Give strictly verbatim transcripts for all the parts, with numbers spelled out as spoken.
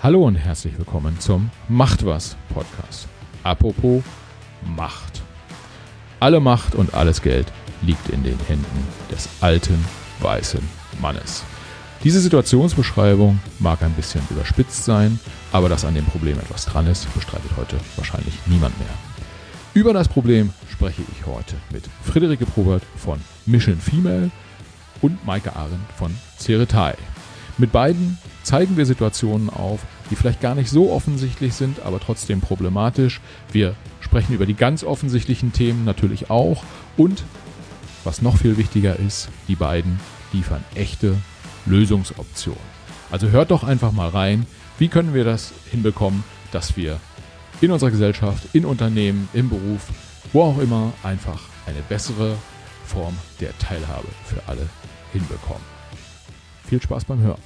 Hallo und herzlich willkommen zum Macht was Podcast. Apropos Macht. Alle Macht und alles Geld liegt in den Händen des alten, weißen Mannes. Diese Situationsbeschreibung mag ein bisschen überspitzt sein, aber dass an dem Problem etwas dran ist, bestreitet heute wahrscheinlich niemand mehr. Über das Problem spreche ich heute mit Friederike Probert von Mission Female und Maike Arendt von Ceretai. Mit beiden zeigen wir Situationen auf, die vielleicht gar nicht so offensichtlich sind, aber trotzdem problematisch. Wir sprechen über die ganz offensichtlichen Themen natürlich auch und, was noch viel wichtiger ist, die beiden liefern echte Lösungsoptionen. Also hört doch einfach mal rein, wie können wir das hinbekommen, dass wir in unserer Gesellschaft, in Unternehmen, im Beruf, wo auch immer, einfach eine bessere Form der Teilhabe für alle hinbekommen. Viel Spaß beim Hören.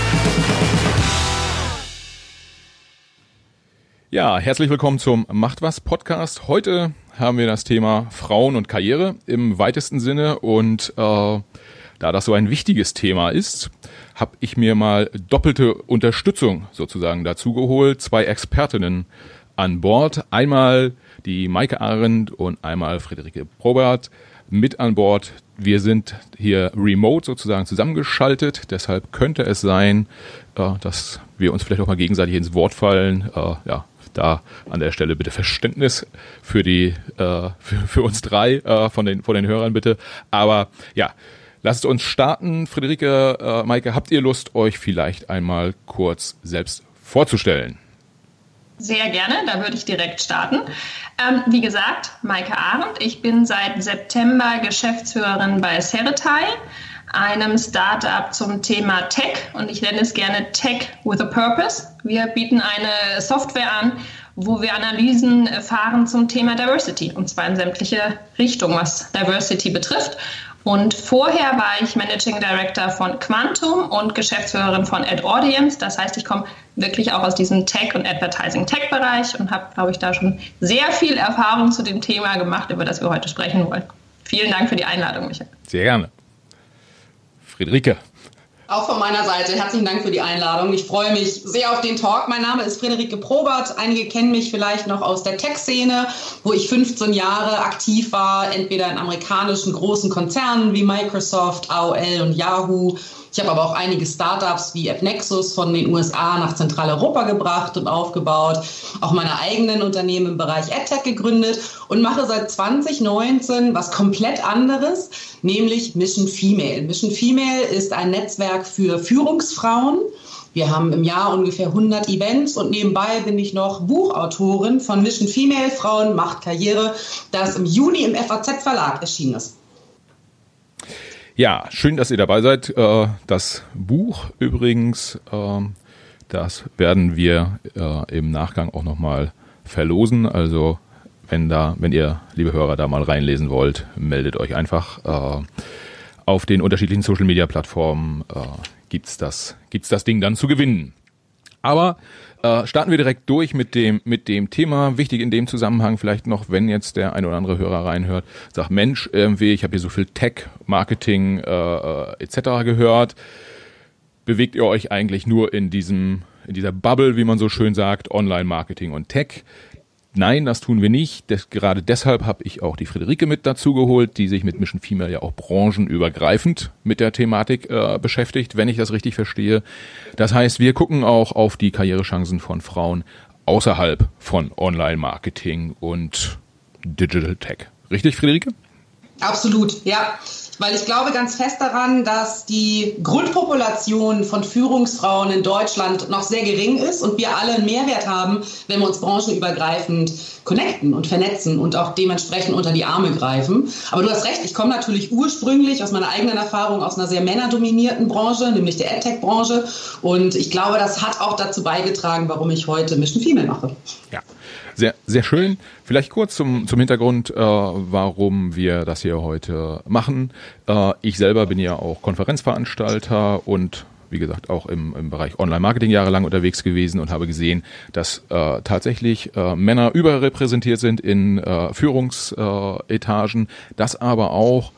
Ja, herzlich willkommen zum Macht was Podcast. Heute haben wir das Thema Frauen und Karriere im weitesten Sinne und äh, da das so ein wichtiges Thema ist, habe ich mir mal doppelte Unterstützung sozusagen dazu geholt. Zwei Expertinnen an Bord. Einmal die Maike Arendt und einmal Friederike Probert mit an Bord. Wir sind hier remote sozusagen zusammengeschaltet. Deshalb könnte es sein, äh, dass wir uns vielleicht auch mal gegenseitig ins Wort fallen. Äh, ja, da an der Stelle bitte Verständnis für die äh, für, für uns drei äh, von den von den Hörern bitte. Aber ja, lasst uns starten. Friederike, äh, Maike, habt ihr Lust, euch vielleicht einmal kurz selbst vorzustellen? Sehr gerne, da würde ich direkt starten. Ähm, wie gesagt, Maike Arendt. Ich bin seit September Geschäftsführerin bei Ceretai, einem Startup zum Thema Tech, und ich nenne es gerne Tech with a Purpose. Wir bieten eine Software an, wo wir Analysen fahren zum Thema Diversity, und zwar in sämtliche Richtungen, was Diversity betrifft. Und vorher war ich Managing Director von Quantum und Geschäftsführerin von AdAudience. Das heißt, ich komme wirklich auch aus diesem Tech- und Advertising-Tech-Bereich und habe, glaube ich, da schon sehr viel Erfahrung zu dem Thema gemacht, über das wir heute sprechen wollen. Vielen Dank für die Einladung, Michael. Sehr gerne. Friederike. Auch von meiner Seite herzlichen Dank für die Einladung. Ich freue mich sehr auf den Talk. Mein Name ist Friederike Probert. Einige kennen mich vielleicht noch aus der Tech-Szene, wo ich fünfzehn Jahre aktiv war, entweder in amerikanischen großen Konzernen wie Microsoft, A O L und Yahoo. Ich habe aber auch einige Startups wie AppNexus von den U S A nach Zentraleuropa gebracht und aufgebaut, auch meine eigenen Unternehmen im Bereich AdTech gegründet und mache seit zwanzig neunzehn was komplett anderes, nämlich Mission Female. Mission Female ist ein Netzwerk für Führungsfrauen. Wir haben im Jahr ungefähr hundert Events und nebenbei bin ich noch Buchautorin von Mission Female, Frauen macht Karriere, das im Juni im F A Z Verlag erschienen ist. Ja, schön, dass ihr dabei seid. Das Buch übrigens, das werden wir im Nachgang auch nochmal verlosen. Also wenn da, wenn ihr, liebe Hörer, da mal reinlesen wollt, meldet euch einfach. Auf den unterschiedlichen Social-Media-Plattformen gibt's das, gibt's das Ding dann zu gewinnen. Aber äh, starten wir direkt durch mit dem mit dem Thema. Wichtig in dem Zusammenhang vielleicht noch, wenn jetzt der ein oder andere Hörer reinhört, sagt, Mensch, irgendwie, ich habe hier so viel Tech, Marketing äh, et cetera gehört. Bewegt ihr euch eigentlich nur in diesem in dieser Bubble, wie man so schön sagt, Online-Marketing und Tech? Nein, das tun wir nicht. Das, gerade deshalb habe ich auch die Friederike mit dazu geholt, die sich mit Mission Female ja auch branchenübergreifend mit der Thematik äh, beschäftigt, wenn ich das richtig verstehe. Das heißt, wir gucken auch auf die Karrierechancen von Frauen außerhalb von Online-Marketing und Digital Tech. Richtig, Friederike? Absolut, ja. Weil ich glaube ganz fest daran, dass die Grundpopulation von Führungsfrauen in Deutschland noch sehr gering ist und wir alle einen Mehrwert haben, wenn wir uns branchenübergreifend connecten und vernetzen und auch dementsprechend unter die Arme greifen. Aber du hast recht, ich komme natürlich ursprünglich aus meiner eigenen Erfahrung aus einer sehr männerdominierten Branche, nämlich der AdTech-Branche. Und ich glaube, das hat auch dazu beigetragen, warum ich heute Mission Female mache. Ja. Sehr, sehr schön. Vielleicht kurz zum, zum Hintergrund, äh, warum wir das hier heute machen. Äh, ich selber bin ja auch Konferenzveranstalter und wie gesagt auch im, im Bereich Online-Marketing jahrelang unterwegs gewesen und habe gesehen, dass äh, tatsächlich äh, Männer überrepräsentiert sind in äh, Führungsetagen, dass aber auch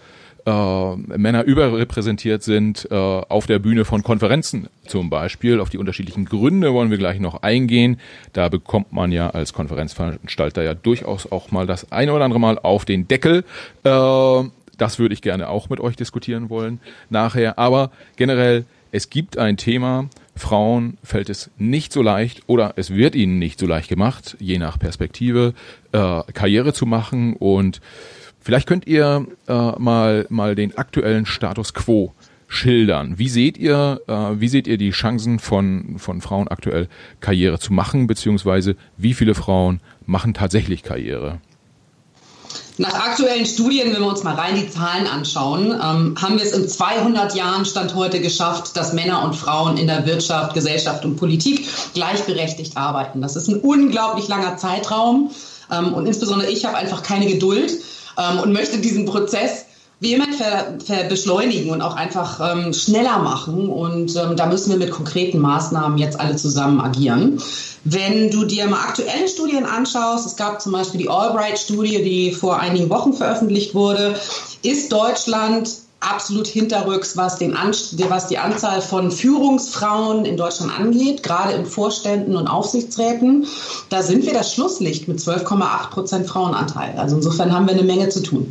äh, Männer überrepräsentiert sind äh, auf der Bühne von Konferenzen zum Beispiel. Auf die unterschiedlichen Gründe wollen wir gleich noch eingehen. Da bekommt man ja als Konferenzveranstalter ja durchaus auch mal das eine oder andere Mal auf den Deckel. Äh, das würde ich gerne auch mit euch diskutieren wollen nachher. Aber generell, es gibt ein Thema, Frauen fällt es nicht so leicht oder es wird ihnen nicht so leicht gemacht, je nach Perspektive, äh, Karriere zu machen. Und vielleicht könnt ihr äh, mal mal den aktuellen Status quo schildern. Wie seht ihr, äh, wie seht ihr die Chancen von von Frauen aktuell Karriere zu machen, beziehungsweise wie viele Frauen machen tatsächlich Karriere? Nach aktuellen Studien, wenn wir uns mal rein die Zahlen anschauen, ähm, haben wir es in zweihundert Jahren Stand heute geschafft, dass Männer und Frauen in der Wirtschaft, Gesellschaft und Politik gleichberechtigt arbeiten. Das ist ein unglaublich langer Zeitraum ähm, und insbesondere ich habe einfach keine Geduld ähm, und möchte diesen Prozess vehement ver, ver beschleunigen und auch einfach ähm, schneller machen. Und ähm, da müssen wir mit konkreten Maßnahmen jetzt alle zusammen agieren. Wenn du dir mal aktuelle Studien anschaust, es gab zum Beispiel die Albright-Studie, die vor einigen Wochen veröffentlicht wurde, ist Deutschland absolut hinterrücks, was, den Anst- was die Anzahl von Führungsfrauen in Deutschland angeht, gerade in Vorständen und Aufsichtsräten. Da sind wir das Schlusslicht mit zwölf Komma acht Prozent Frauenanteil. Also insofern haben wir eine Menge zu tun.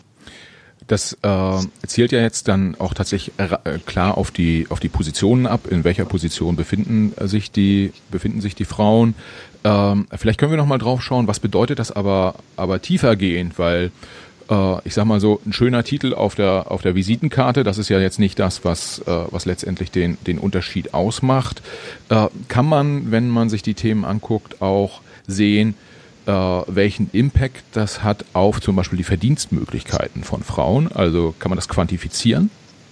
Das äh, zielt ja jetzt dann auch tatsächlich äh, klar auf die auf die Positionen ab. In welcher Position befinden sich die befinden sich die Frauen? Ähm, vielleicht können wir noch mal drauf schauen. Was bedeutet das aber aber tiefergehend? Weil äh, ich sag mal so, ein schöner Titel auf der auf der Visitenkarte. Das ist ja jetzt nicht das, was äh, was letztendlich den den Unterschied ausmacht. Äh, kann man, wenn man sich die Themen anguckt, auch sehen, Uh, welchen Impact das hat auf zum Beispiel die Verdienstmöglichkeiten von Frauen? Also kann man das quantifizieren?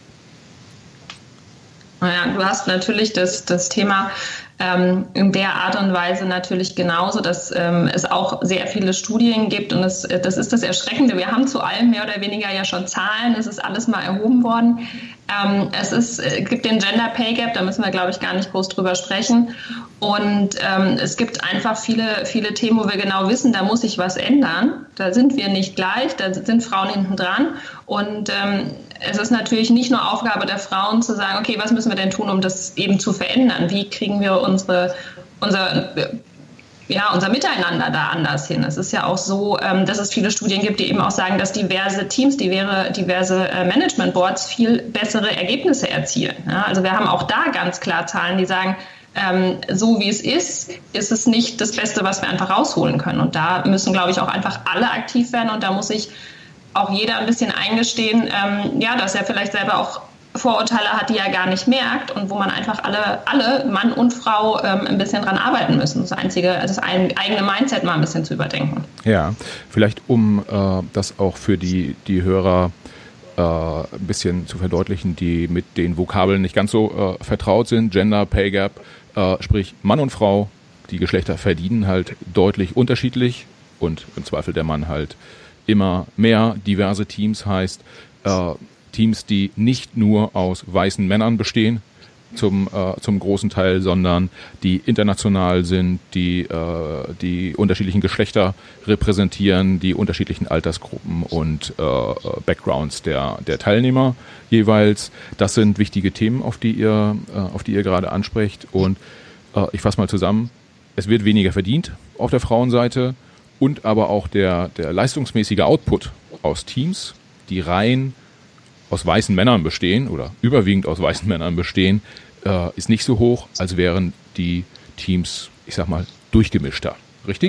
Naja, du hast natürlich das, das Thema ähm, in der Art und Weise natürlich genauso, dass ähm, es auch sehr viele Studien gibt und es, das ist das Erschreckende. Wir haben zu allem mehr oder weniger ja schon Zahlen, es ist alles mal erhoben worden. Ähm, es ist, äh, gibt den Gender Pay Gap, da müssen wir, glaube ich, gar nicht groß drüber sprechen. Und ähm, es gibt einfach viele, viele Themen, wo wir genau wissen, da muss sich was ändern. Da sind wir nicht gleich, da sind Frauen hinten dran. Und ähm, es ist natürlich nicht nur Aufgabe der Frauen zu sagen, okay, was müssen wir denn tun, um das eben zu verändern? Wie kriegen wir unsere, unser, ja, unser Miteinander da anders hin? Es ist ja auch so, ähm, dass es viele Studien gibt, die eben auch sagen, dass diverse Teams, diverse, diverse äh, Management-Boards viel bessere Ergebnisse erzielen. Ja, also wir haben auch da ganz klar Zahlen, die sagen, ähm, so wie es ist, ist es nicht das Beste, was wir einfach rausholen können. Und da müssen, glaube ich, auch einfach alle aktiv werden. Und da muss sich auch jeder ein bisschen eingestehen, ähm, ja, dass er vielleicht selber auch Vorurteile hat, die er gar nicht merkt und wo man einfach alle, alle Mann und Frau, ähm, ein bisschen dran arbeiten müssen. Das einzige, das eigene Mindset mal ein bisschen zu überdenken. Ja, vielleicht um äh, das auch für die, die Hörer äh, ein bisschen zu verdeutlichen, die mit den Vokabeln nicht ganz so äh, vertraut sind. Gender Pay Gap, äh, sprich Mann und Frau, die Geschlechter verdienen halt deutlich unterschiedlich und im Zweifel der Mann halt immer mehr. Diverse Teams heißt äh, Teams, die nicht nur aus weißen Männern bestehen, zum äh, zum großen Teil, sondern die international sind, die äh, die unterschiedlichen Geschlechter repräsentieren, die unterschiedlichen Altersgruppen und äh, Backgrounds der der Teilnehmer jeweils. Das sind wichtige Themen, auf die ihr äh, auf die ihr gerade ansprecht. Und äh, ich fasse mal zusammen: Es wird weniger verdient auf der Frauenseite und aber auch der der leistungsmäßige Output aus Teams, die rein aus weißen Männern bestehen oder überwiegend aus weißen Männern bestehen, äh, ist nicht so hoch, als wären die Teams, ich sag mal, durchgemischter. Richtig?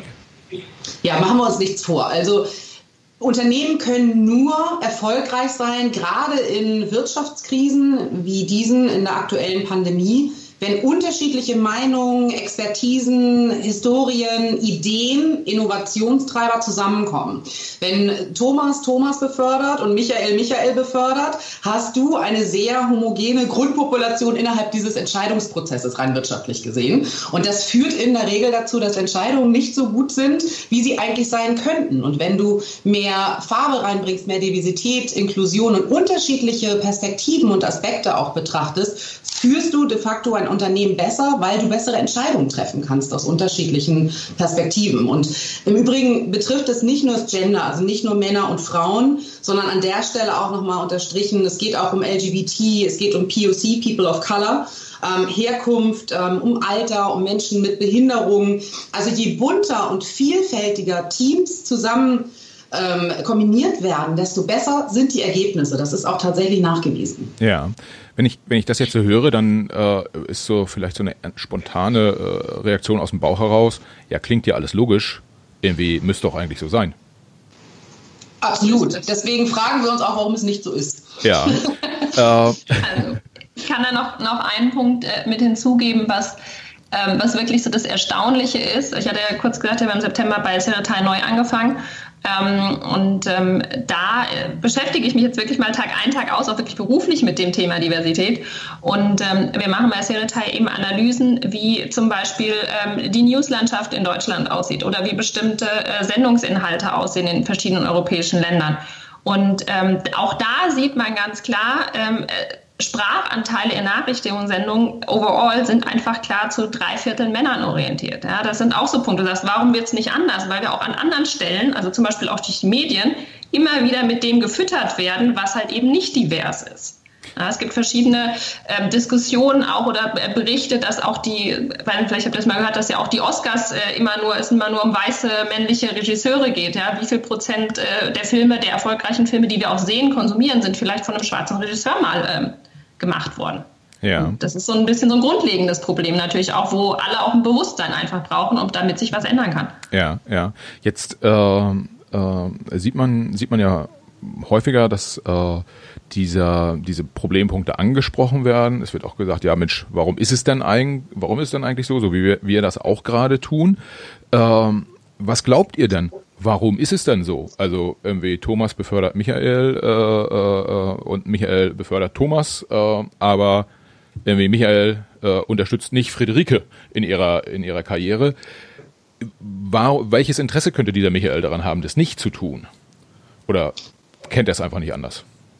Ja, machen wir uns nichts vor. Also Unternehmen können nur erfolgreich sein, gerade in Wirtschaftskrisen wie diesen in der aktuellen Pandemie, wenn unterschiedliche Meinungen, Expertisen, Historien, Ideen, Innovationstreiber zusammenkommen. Wenn Thomas Thomas befördert und Michael Michael befördert, hast du eine sehr homogene Grundpopulation innerhalb dieses Entscheidungsprozesses rein wirtschaftlich gesehen. Und das führt in der Regel dazu, dass Entscheidungen nicht so gut sind, wie sie eigentlich sein könnten. Und wenn du mehr Farbe reinbringst, mehr Diversität, Inklusion und unterschiedliche Perspektiven und Aspekte auch betrachtest, führst du de facto ein Unternehmen besser, weil du bessere Entscheidungen treffen kannst aus unterschiedlichen Perspektiven. Und im Übrigen betrifft es nicht nur das Gender, also nicht nur Männer und Frauen, sondern an der Stelle auch nochmal unterstrichen, es geht auch um L G B T, es geht um P O C, People of Color, ähm, Herkunft, ähm, um Alter, um Menschen mit Behinderungen. Also je bunter und vielfältiger Teams zusammen ähm, kombiniert werden, desto besser sind die Ergebnisse. Das ist auch tatsächlich nachgewiesen. Ja. Wenn ich, wenn ich das jetzt so höre, dann äh, ist so vielleicht so eine spontane äh, Reaktion aus dem Bauch heraus, ja, klingt ja alles logisch, irgendwie müsste doch eigentlich so sein. Absolut. Deswegen fragen wir uns auch, warum es nicht so ist. Ja. äh, also, ich kann da noch, noch einen Punkt äh, mit hinzugeben, was, ähm, was wirklich so das Erstaunliche ist. Ich hatte ja kurz gesagt, ich habe im September bei Ceretai neu angefangen. Ähm, und ähm, da äh, beschäftige ich mich jetzt wirklich mal Tag ein, Tag aus, auch wirklich beruflich mit dem Thema Diversität. Und ähm, wir machen bei Ceretai eben Analysen, wie zum Beispiel ähm, die Newslandschaft in Deutschland aussieht oder wie bestimmte äh, Sendungsinhalte aussehen in verschiedenen europäischen Ländern. Und ähm, auch da sieht man ganz klar, ähm, äh, Sprachanteile in Nachrichtensendungen overall sind einfach klar zu drei Viertel Männern orientiert. Ja, das sind auch so Punkte. Du sagst, warum wird es nicht anders? Weil wir auch an anderen Stellen, also zum Beispiel auch durch die Medien, immer wieder mit dem gefüttert werden, was halt eben nicht divers ist. Ja, es gibt verschiedene äh, Diskussionen auch oder äh, Berichte, dass auch die, weil vielleicht habt ihr das mal gehört, dass ja auch die Oscars äh, immer nur es immer nur um weiße männliche Regisseure geht. Ja, wie viel Prozent äh, der Filme, der erfolgreichen Filme, die wir auch sehen, konsumieren, sind vielleicht von einem schwarzen Regisseur mal ähm, gemacht worden. Ja. Und das ist so ein bisschen so ein grundlegendes Problem natürlich auch, wo alle auch ein Bewusstsein einfach brauchen, um damit sich was ändern kann. Ja, ja. Jetzt äh, äh, sieht man sieht man ja häufiger, dass äh, dieser, diese Problempunkte angesprochen werden. Es wird auch gesagt, ja Mensch, warum ist es denn eigentlich, warum ist es denn eigentlich so, so wie wir, wir das auch gerade tun? Ähm, was glaubt ihr denn? Warum ist es denn so? Also irgendwie Thomas befördert Michael äh, äh, und Michael befördert Thomas, äh, aber irgendwie Michael äh, unterstützt nicht Friederike in ihrer in ihrer Karriere. War, welches Interesse könnte dieser Michael daran haben, das nicht zu tun? Oder kennt er es einfach nicht anders?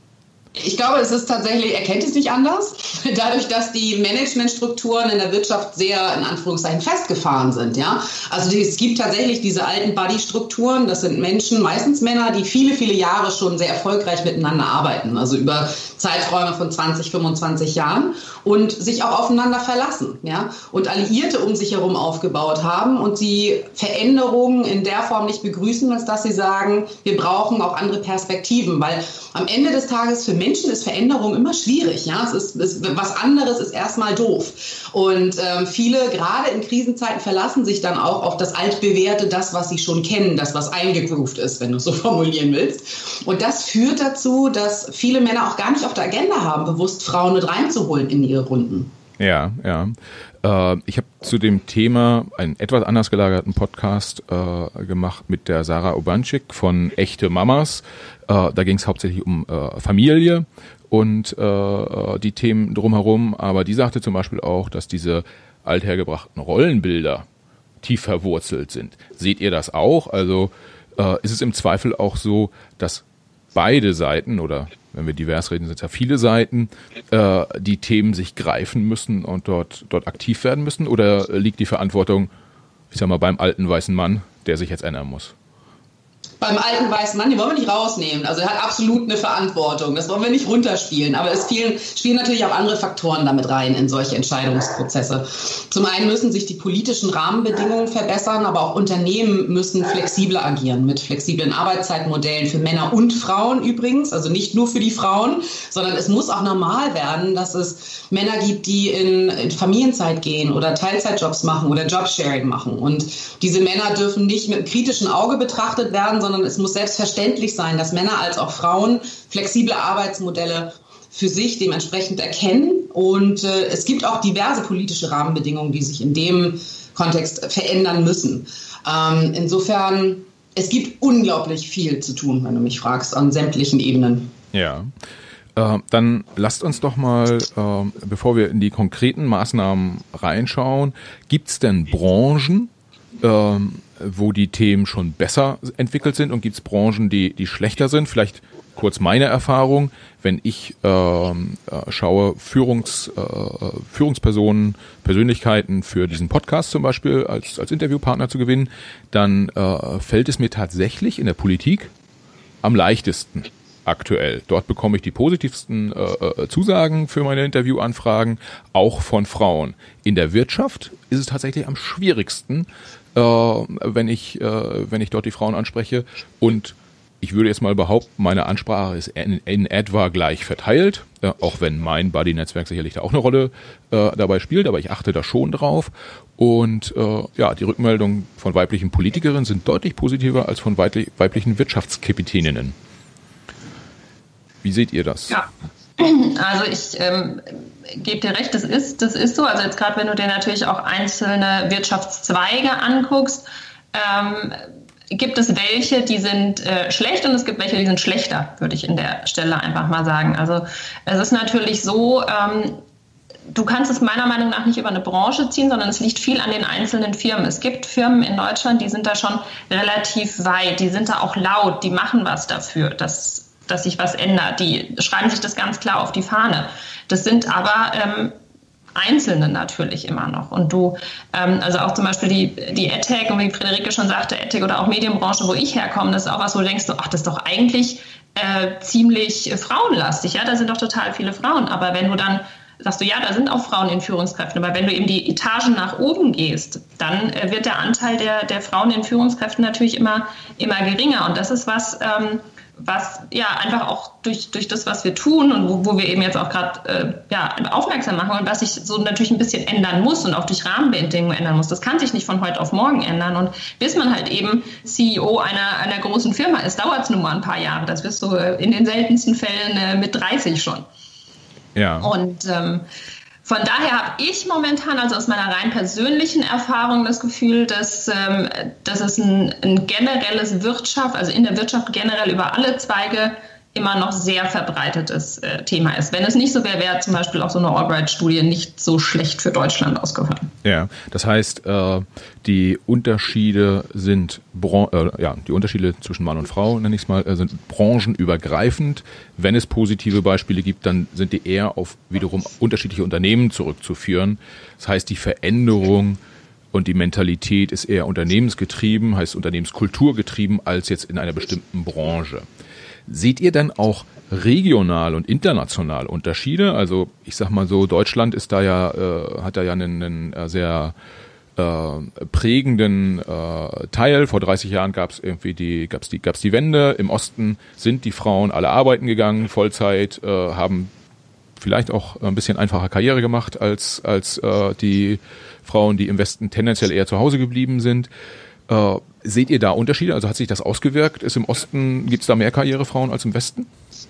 Ich glaube, es ist tatsächlich, er kennt es nicht anders, dadurch, dass die Managementstrukturen in der Wirtschaft sehr, in Anführungszeichen, festgefahren sind, ja. Also die, es gibt tatsächlich diese alten Buddy-Strukturen, das sind Menschen, meistens Männer, die viele, viele Jahre schon sehr erfolgreich miteinander arbeiten, also über Zeiträume von zwanzig, fünfundzwanzig Jahren und sich auch aufeinander verlassen, ja, und Alliierte um sich herum aufgebaut haben und die Veränderungen in der Form nicht begrüßen, als dass sie sagen, wir brauchen auch andere Perspektiven, weil am Ende des Tages für Menschen ist Veränderung immer schwierig. Ja? Es ist, es, was anderes ist erstmal doof. Und ähm, viele, gerade in Krisenzeiten, verlassen sich dann auch auf das Altbewährte, das, was sie schon kennen, das, was eingegroovt ist, wenn du es so formulieren willst. Und das führt dazu, dass viele Männer auch gar nicht auf der Agenda haben, bewusst Frauen mit reinzuholen in ihre Runden. Ja, ja. Äh, ich habe zu dem Thema einen etwas anders gelagerten Podcast äh, gemacht mit der Sarah Obanczyk von Echte Mamas. Äh, da ging es hauptsächlich um äh, Familie und äh, die Themen drumherum. Aber die sagte zum Beispiel auch, dass diese althergebrachten Rollenbilder tief verwurzelt sind. Seht ihr das auch? Also äh, ist es im Zweifel auch so, dass beide Seiten oder wenn wir divers reden, sind es ja viele Seiten, äh, die Themen sich greifen müssen und dort, dort aktiv werden müssen? Oder liegt die Verantwortung, ich sag mal, beim alten weißen Mann, der sich jetzt ändern muss? Beim alten weißen Mann, den wollen wir nicht rausnehmen. Also er hat absolut eine Verantwortung. Das wollen wir nicht runterspielen. Aber es spielen, spielen natürlich auch andere Faktoren damit rein in solche Entscheidungsprozesse. Zum einen müssen sich die politischen Rahmenbedingungen verbessern, aber auch Unternehmen müssen flexibler agieren mit flexiblen Arbeitszeitmodellen für Männer und Frauen übrigens. Also nicht nur für die Frauen, sondern es muss auch normal werden, dass es Männer gibt, die in, in Familienzeit gehen oder Teilzeitjobs machen oder Jobsharing machen. Und diese Männer dürfen nicht mit einem kritischen Auge betrachtet werden, sondern es muss selbstverständlich sein, dass Männer als auch Frauen flexible Arbeitsmodelle für sich dementsprechend erkennen. Und äh, es gibt auch diverse politische Rahmenbedingungen, die sich in dem Kontext verändern müssen. Ähm, insofern, es gibt unglaublich viel zu tun, wenn du mich fragst, an sämtlichen Ebenen. Ja. Äh, dann lasst uns doch mal, äh, bevor wir in die konkreten Maßnahmen reinschauen, gibt es denn Branchen, ähm, wo die Themen schon besser entwickelt sind und gibt es Branchen, die, die schlechter sind? Vielleicht kurz meine Erfahrung, wenn ich ähm, äh, schaue, Führungs, äh, Führungspersonen, Persönlichkeiten für diesen Podcast zum Beispiel als, als Interviewpartner zu gewinnen, dann äh, fällt es mir tatsächlich in der Politik am leichtesten aktuell. Dort bekomme ich die positivsten äh, Zusagen für meine Interviewanfragen, auch von Frauen. In der Wirtschaft ist es tatsächlich am schwierigsten, äh, wenn ich, äh, wenn ich dort die Frauen anspreche. Und ich würde jetzt mal behaupten, meine Ansprache ist in, in etwa gleich verteilt, äh, auch wenn mein Buddy-Netzwerk sicherlich da auch eine Rolle äh, dabei spielt, aber ich achte da schon drauf. Und äh, ja, die Rückmeldungen von weiblichen Politikerinnen sind deutlich positiver als von weiblich, weiblichen Wirtschaftskapitäninnen. Wie seht ihr das? Ja, also ich ähm, gebe dir recht, das ist, das ist so. Also jetzt gerade, wenn du dir natürlich auch einzelne Wirtschaftszweige anguckst, ähm, gibt es welche, die sind äh, schlecht und es gibt welche, die sind schlechter, würde ich in der Stelle einfach mal sagen. Also es ist natürlich so, ähm, du kannst es meiner Meinung nach nicht über eine Branche ziehen, sondern es liegt viel an den einzelnen Firmen. Es gibt Firmen in Deutschland, die sind da schon relativ weit, die sind da auch laut, die machen was dafür, dass dass sich was ändert. Die schreiben sich das ganz klar auf die Fahne. Das sind aber ähm, Einzelne natürlich immer noch. Und du, ähm, also auch zum Beispiel die, die EdTech, und wie Friederike schon sagte, EdTech oder auch Medienbranche, wo ich herkomme, das ist auch was, wo du denkst, ach, das ist doch eigentlich äh, ziemlich äh, frauenlastig. Ja, da sind doch total viele Frauen. Aber wenn du dann sagst du, ja, da sind auch Frauen in Führungskräften, aber wenn du eben die Etagen nach oben gehst, dann äh, wird der Anteil der, der Frauen in Führungskräften natürlich immer, immer geringer. Und das ist was, ähm, was ja einfach auch durch, durch das, was wir tun und wo, wo wir eben jetzt auch gerade äh, ja, aufmerksam machen und was sich so natürlich ein bisschen ändern muss und auch durch Rahmenbedingungen ändern muss. Das kann sich nicht von heute auf morgen ändern. Und bis man halt eben C E O einer, einer großen Firma ist, dauert es nun mal ein paar Jahre. Das wirst du in den seltensten Fällen äh, mit dreißig schon. Ja. Und ähm, von daher habe ich momentan, also aus meiner rein persönlichen Erfahrung, das Gefühl, dass, ähm, dass es ein, ein generelles Wirtschaft, also in der Wirtschaft generell über alle Zweige immer noch sehr verbreitetes äh, Thema ist. Wenn es nicht so wäre, wäre zum Beispiel auch so eine Albright-Studie nicht so schlecht für Deutschland ausgefallen. Ja, das heißt, äh, die Unterschiede sind, Bran- äh, ja, die Unterschiede zwischen Mann und Frau, nenne ich es mal, äh, sind branchenübergreifend. Wenn es positive Beispiele gibt, dann sind die eher auf wiederum unterschiedliche Unternehmen zurückzuführen. Das heißt, die Veränderung und die Mentalität ist eher unternehmensgetrieben, heißt unternehmenskulturgetrieben, als jetzt in einer bestimmten Branche. Seht ihr dann auch regional und international Unterschiede? Also ich sag mal so, Deutschland ist da ja, äh, hat da ja einen, einen sehr äh, prägenden äh, Teil. Vor dreißig Jahren gab es irgendwie die, gab's die, gab's die Wende. Im Osten sind die Frauen alle arbeiten gegangen, Vollzeit, äh, haben vielleicht auch ein bisschen einfacher Karriere gemacht als als äh, die Frauen, die im Westen tendenziell eher zu Hause geblieben sind. Äh, seht ihr da Unterschiede? Also hat sich das ausgewirkt? Ist im Osten, gibt es da mehr Karrierefrauen als im Westen?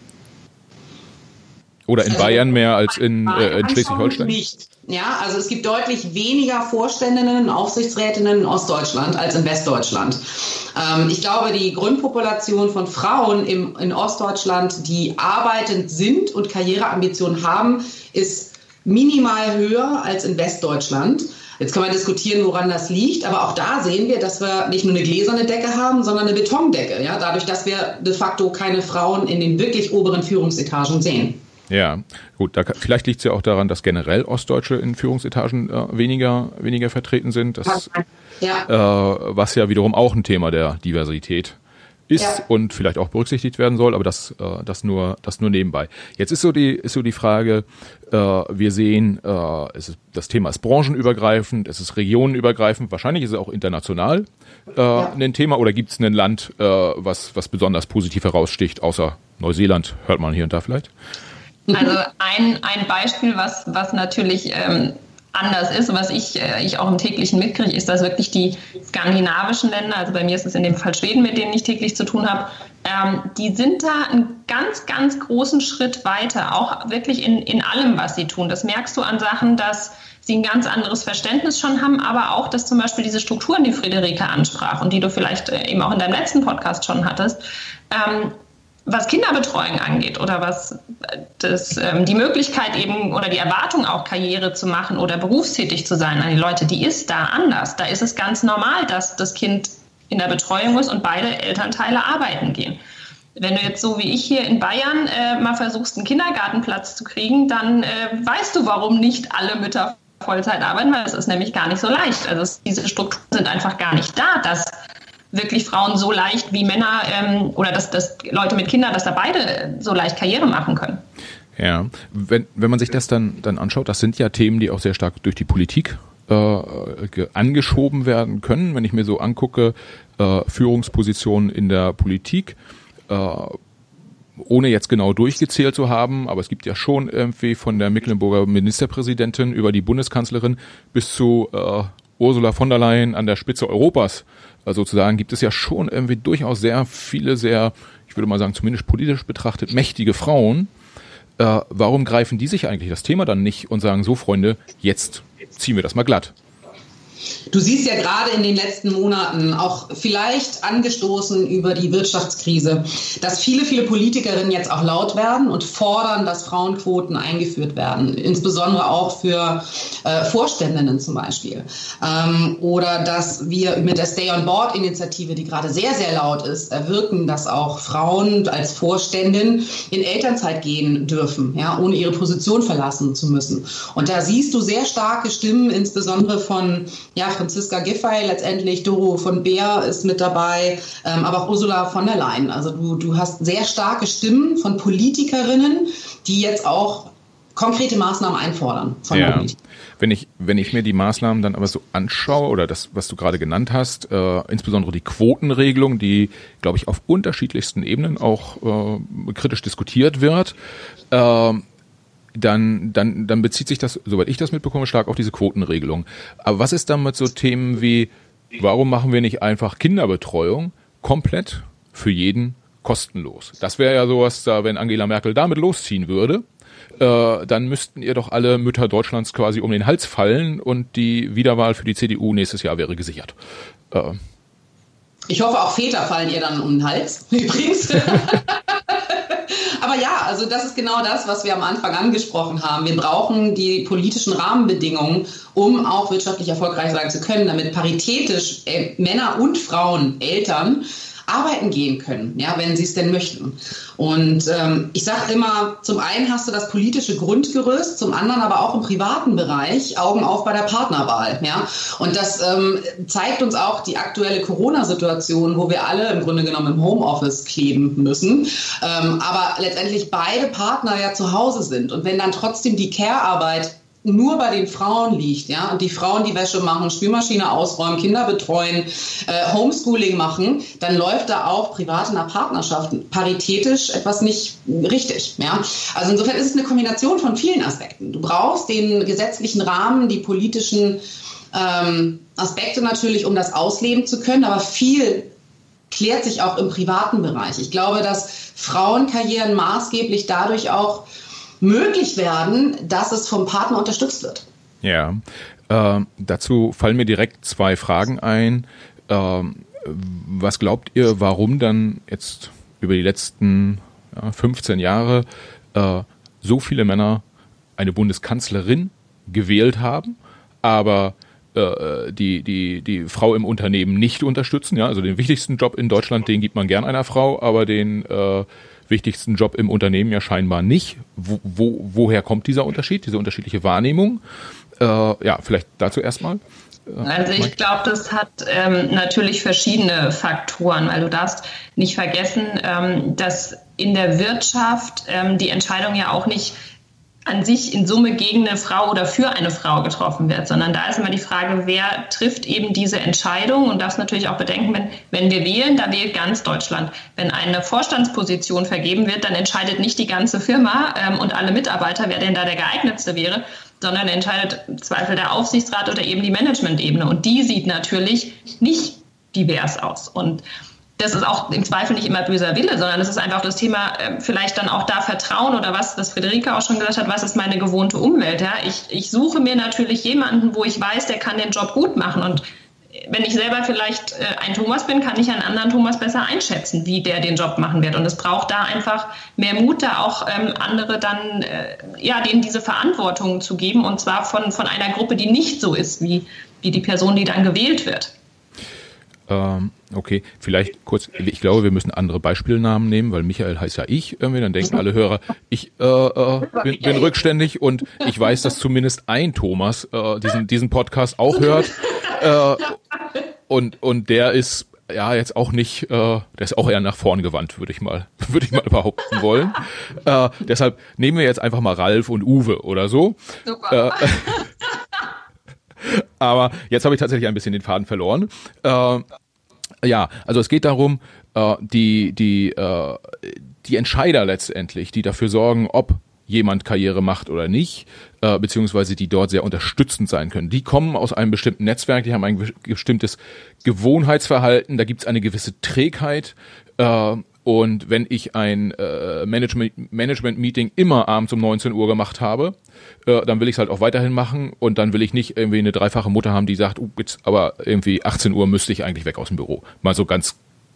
Oder in also Bayern mehr als in, äh, in Schleswig-Holstein? Nicht. Ja, also es gibt deutlich weniger Vorständinnen und Aufsichtsrätinnen in Ostdeutschland als in Westdeutschland. Ähm, ich glaube, die Grundpopulation von Frauen im, in Ostdeutschland, die arbeitend sind und Karriereambitionen haben, ist minimal höher als in Westdeutschland. Jetzt kann man diskutieren, woran das liegt, aber auch da sehen wir, dass wir nicht nur eine gläserne Decke haben, sondern eine Betondecke. Ja? Dadurch, dass wir de facto keine Frauen in den wirklich oberen Führungsetagen sehen. Ja, gut, da, vielleicht liegt es ja auch daran, dass generell Ostdeutsche in Führungsetagen äh, weniger, weniger vertreten sind, das, ja. Äh, was ja wiederum auch ein Thema der Diversität ist ja. Und vielleicht auch berücksichtigt werden soll, aber das, äh, das nur, das nur nebenbei. Jetzt ist so die, ist so die Frage, äh, wir sehen, äh, es ist, das Thema ist branchenübergreifend, es ist regionenübergreifend, wahrscheinlich ist es auch international äh, ja. ein Thema, oder gibt es ein Land, äh, was, was besonders positiv heraussticht, außer Neuseeland, hört man hier und da vielleicht? Also ein, ein Beispiel, was, was natürlich ähm, anders ist und was ich, äh, ich auch im täglichen mitkriege, ist, dass wirklich die skandinavischen Länder, also bei mir ist es in dem Fall Schweden, mit denen ich täglich zu tun habe, ähm, die sind da einen ganz, ganz großen Schritt weiter, auch wirklich in, in allem, was sie tun. Das merkst du an Sachen, dass sie ein ganz anderes Verständnis schon haben, aber auch, dass zum Beispiel diese Strukturen, die Friederike ansprach und die du vielleicht äh, eben auch in deinem letzten Podcast schon hattest, ähm, was Kinderbetreuung angeht oder was das, ähm, die Möglichkeit eben oder die Erwartung auch Karriere zu machen oder berufstätig zu sein an die Leute, die ist da anders. Da ist es ganz normal, dass das Kind in der Betreuung ist und beide Elternteile arbeiten gehen. Wenn du jetzt so wie ich hier in Bayern äh, mal versuchst, einen Kindergartenplatz zu kriegen, dann äh, weißt du, warum nicht alle Mütter Vollzeit arbeiten, weil es ist nämlich gar nicht so leicht. Also es, diese Strukturen sind einfach gar nicht da, dass wirklich Frauen so leicht wie Männer ähm, oder dass, dass Leute mit Kindern, dass da beide so leicht Karriere machen können. Ja, wenn, wenn man sich das dann, dann anschaut, das sind ja Themen, die auch sehr stark durch die Politik äh, angeschoben werden können. Wenn ich mir so angucke, äh, Führungspositionen in der Politik, äh, ohne jetzt genau durchgezählt zu haben, aber es gibt ja schon irgendwie von der Mecklenburger Ministerpräsidentin über die Bundeskanzlerin bis zu äh, Ursula von der Leyen an der Spitze Europas äh, sozusagen, gibt es ja schon irgendwie durchaus sehr viele, sehr, ich würde mal sagen, zumindest politisch betrachtet, mächtige Frauen. Äh, warum greifen die sich eigentlich das Thema dann nicht und sagen, so Freunde, jetzt ziehen wir das mal glatt? Du siehst ja gerade in den letzten Monaten, auch vielleicht angestoßen über die Wirtschaftskrise, dass viele, viele Politikerinnen jetzt auch laut werden und fordern, dass Frauenquoten eingeführt werden. Insbesondere auch für äh, Vorständinnen zum Beispiel. Ähm, oder dass wir mit der Stay-on-Board-Initiative, die gerade sehr, sehr laut ist, erwirken, dass auch Frauen als Vorständin in Elternzeit gehen dürfen, ja, ohne ihre Position verlassen zu müssen. Und da siehst du sehr starke Stimmen, insbesondere von ja, Franziska Giffey letztendlich, Doro von Beer ist mit dabei, ähm, aber auch Ursula von der Leyen. Also du, du hast sehr starke Stimmen von Politikerinnen, die jetzt auch konkrete Maßnahmen einfordern von ja. der Politik. Wenn ich, wenn ich mir die Maßnahmen dann aber so anschaue oder das, was du gerade genannt hast, äh, insbesondere die Quotenregelung, die, glaube ich, auf unterschiedlichsten Ebenen auch äh, kritisch diskutiert wird, äh, Dann, dann, dann bezieht sich das, soweit ich das mitbekomme, stark auf diese Quotenregelung. Aber was ist dann mit so Themen wie, warum machen wir nicht einfach Kinderbetreuung komplett für jeden kostenlos? Das wäre ja sowas, da, wenn Angela Merkel damit losziehen würde, äh, dann müssten ihr doch alle Mütter Deutschlands quasi um den Hals fallen und die Wiederwahl für die C D U nächstes Jahr wäre gesichert. Äh. Ich hoffe, auch Väter fallen ihr dann um den Hals, übrigens. Aber ja, also das ist genau das, was wir am Anfang angesprochen haben. Wir brauchen die politischen Rahmenbedingungen, um auch wirtschaftlich erfolgreich sein zu können, damit paritätisch äh, Männer und Frauen, Eltern, arbeiten gehen können, ja, wenn sie es denn möchten. Und ähm, ich sage immer, zum einen hast du das politische Grundgerüst, zum anderen aber auch im privaten Bereich Augen auf bei der Partnerwahl. Ja? Und das ähm, zeigt uns auch die aktuelle Corona-Situation, wo wir alle im Grunde genommen im Homeoffice kleben müssen, ähm, aber letztendlich beide Partner ja zu Hause sind. Und wenn dann trotzdem die Care-Arbeit nur bei den Frauen liegt, ja, und die Frauen die Wäsche machen, Spülmaschine ausräumen, Kinder betreuen, äh, Homeschooling machen, dann läuft da auch privat in der Partnerschaft paritätisch etwas nicht richtig, ja. Also insofern ist es eine Kombination von vielen Aspekten. Du brauchst den gesetzlichen Rahmen, die politischen ähm, Aspekte natürlich, um das ausleben zu können, aber viel klärt sich auch im privaten Bereich. Ich glaube, dass Frauenkarrieren maßgeblich dadurch auch möglich werden, dass es vom Partner unterstützt wird. Ja, äh, dazu fallen mir direkt zwei Fragen ein. Äh, was glaubt ihr, warum dann jetzt über die letzten ja, fünfzehn Jahre äh, so viele Männer eine Bundeskanzlerin gewählt haben, aber äh, die, die, die Frau im Unternehmen nicht unterstützen? Ja, also den wichtigsten Job in Deutschland, den gibt man gern einer Frau, aber den äh, wichtigsten Job im Unternehmen ja scheinbar nicht. Wo, wo, woher kommt dieser Unterschied, diese unterschiedliche Wahrnehmung? Äh, ja, vielleicht dazu erstmal. Äh, also ich glaube, das hat ähm, natürlich verschiedene Faktoren, weil du darfst nicht vergessen, ähm, dass in der Wirtschaft ähm, die Entscheidung ja auch nicht an sich in Summe gegen eine Frau oder für eine Frau getroffen wird, sondern da ist immer die Frage, wer trifft eben diese Entscheidung, und darfst natürlich auch bedenken, wenn, wenn wir wählen, da wählt ganz Deutschland. Wenn eine Vorstandsposition vergeben wird, dann entscheidet nicht die ganze Firma ähm, und alle Mitarbeiter, wer denn da der geeignetste wäre, sondern entscheidet im Zweifel der Aufsichtsrat oder eben die Managementebene, und die sieht natürlich nicht divers aus. Und das ist auch im Zweifel nicht immer böser Wille, sondern es ist einfach das Thema, äh, vielleicht dann auch da Vertrauen oder was, was Friederike auch schon gesagt hat, was ist meine gewohnte Umwelt. Ja? Ich, ich suche mir natürlich jemanden, wo ich weiß, der kann den Job gut machen. Und wenn ich selber vielleicht äh, ein Thomas bin, kann ich einen anderen Thomas besser einschätzen, wie der den Job machen wird. Und es braucht da einfach mehr Mut, da auch ähm, andere dann, äh, ja, denen diese Verantwortung zu geben. Und zwar von, von einer Gruppe, die nicht so ist, wie, wie die Person, die dann gewählt wird. Ähm, okay, vielleicht kurz, ich glaube, wir müssen andere Beispielnamen nehmen, weil Michael heißt ja ich irgendwie, dann denken alle Hörer, ich äh, äh, bin, bin rückständig und ich weiß, dass zumindest ein Thomas äh, diesen, diesen Podcast auch hört äh, und, und der ist ja jetzt auch nicht, äh, der ist auch eher nach vorn gewandt, würde ich mal, würde ich mal behaupten wollen. Äh, deshalb nehmen wir jetzt einfach mal Ralf und Uwe oder so. Super. Äh, aber jetzt habe ich tatsächlich ein bisschen den Faden verloren. Äh, ja, also es geht darum, äh, die, die, äh, die Entscheider letztendlich, die dafür sorgen, ob jemand Karriere macht oder nicht, äh, beziehungsweise die dort sehr unterstützend sein können. Die kommen aus einem bestimmten Netzwerk, die haben ein bestimmtes Gewohnheitsverhalten, da gibt es eine gewisse Trägheit, äh, und wenn ich ein äh, Management, Management-Meeting immer abends um neunzehn Uhr gemacht habe, äh, dann will ich es halt auch weiterhin machen und dann will ich nicht irgendwie eine dreifache Mutter haben, die sagt, uh, jetzt aber irgendwie achtzehn Uhr müsste ich eigentlich weg aus dem Büro. Mal so ganz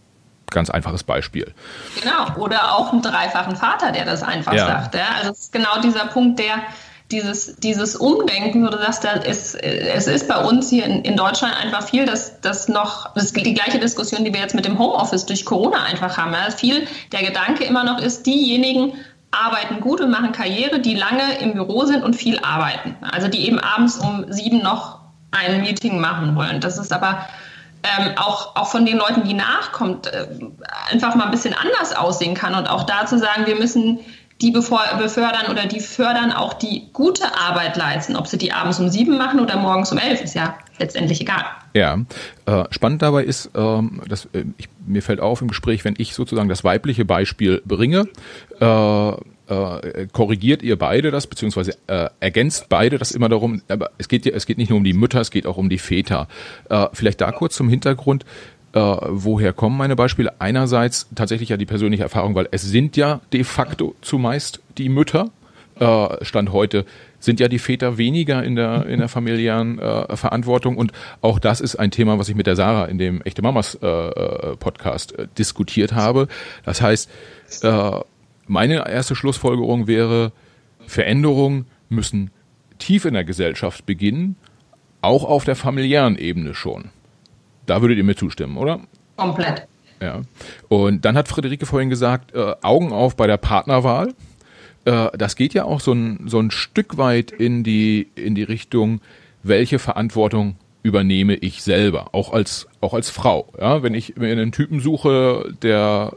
ganz einfaches Beispiel. Genau, oder auch einen dreifachen Vater, der das einfach ja. sagt. Ja? Also es ist genau dieser Punkt, der dieses, dieses Umdenken, wo du sagst, da ist, es ist bei uns hier in, in Deutschland einfach viel, dass das noch, das ist die gleiche Diskussion, die wir jetzt mit dem Homeoffice durch Corona einfach haben. Ja? Viel der Gedanke immer noch ist, diejenigen arbeiten gut und machen Karriere, die lange im Büro sind und viel arbeiten. Also die eben abends um sieben noch ein Meeting machen wollen. Das ist aber ähm, auch, auch von den Leuten, die nachkommt, äh, einfach mal ein bisschen anders aussehen kann. Und auch da zu sagen, wir müssen die befördern oder die fördern auch die gute Arbeit leisten. Ob sie die abends um sieben machen oder morgens um elf, ist ja letztendlich egal. Ja, äh, spannend dabei ist, ähm, dass äh, ich, mir fällt auf im Gespräch, wenn ich sozusagen das weibliche Beispiel bringe, äh, äh, korrigiert ihr beide das, beziehungsweise äh, ergänzt beide das immer darum, aber es geht, es geht nicht nur um die Mütter, es geht auch um die Väter. Äh, vielleicht da kurz zum Hintergrund. Äh, woher kommen meine Beispiele? Einerseits tatsächlich ja die persönliche Erfahrung, weil es sind ja de facto zumeist die Mütter. Äh, Stand heute sind ja die Väter weniger in der in der familiären äh, Verantwortung, und auch das ist ein Thema, was ich mit der Sarah in dem Echte Mamas äh, Podcast äh, diskutiert habe. Das heißt, äh, meine erste Schlussfolgerung wäre, Veränderungen müssen tief in der Gesellschaft beginnen, auch auf der familiären Ebene schon. Da würdet ihr mir zustimmen, oder? Komplett. Ja. Und dann hat Friederike vorhin gesagt, äh, Augen auf bei der Partnerwahl. Äh, das geht ja auch so ein, so ein Stück weit in die, in die Richtung, welche Verantwortung übernehme ich selber, auch als, auch als Frau. Ja, wenn ich mir einen Typen suche, der,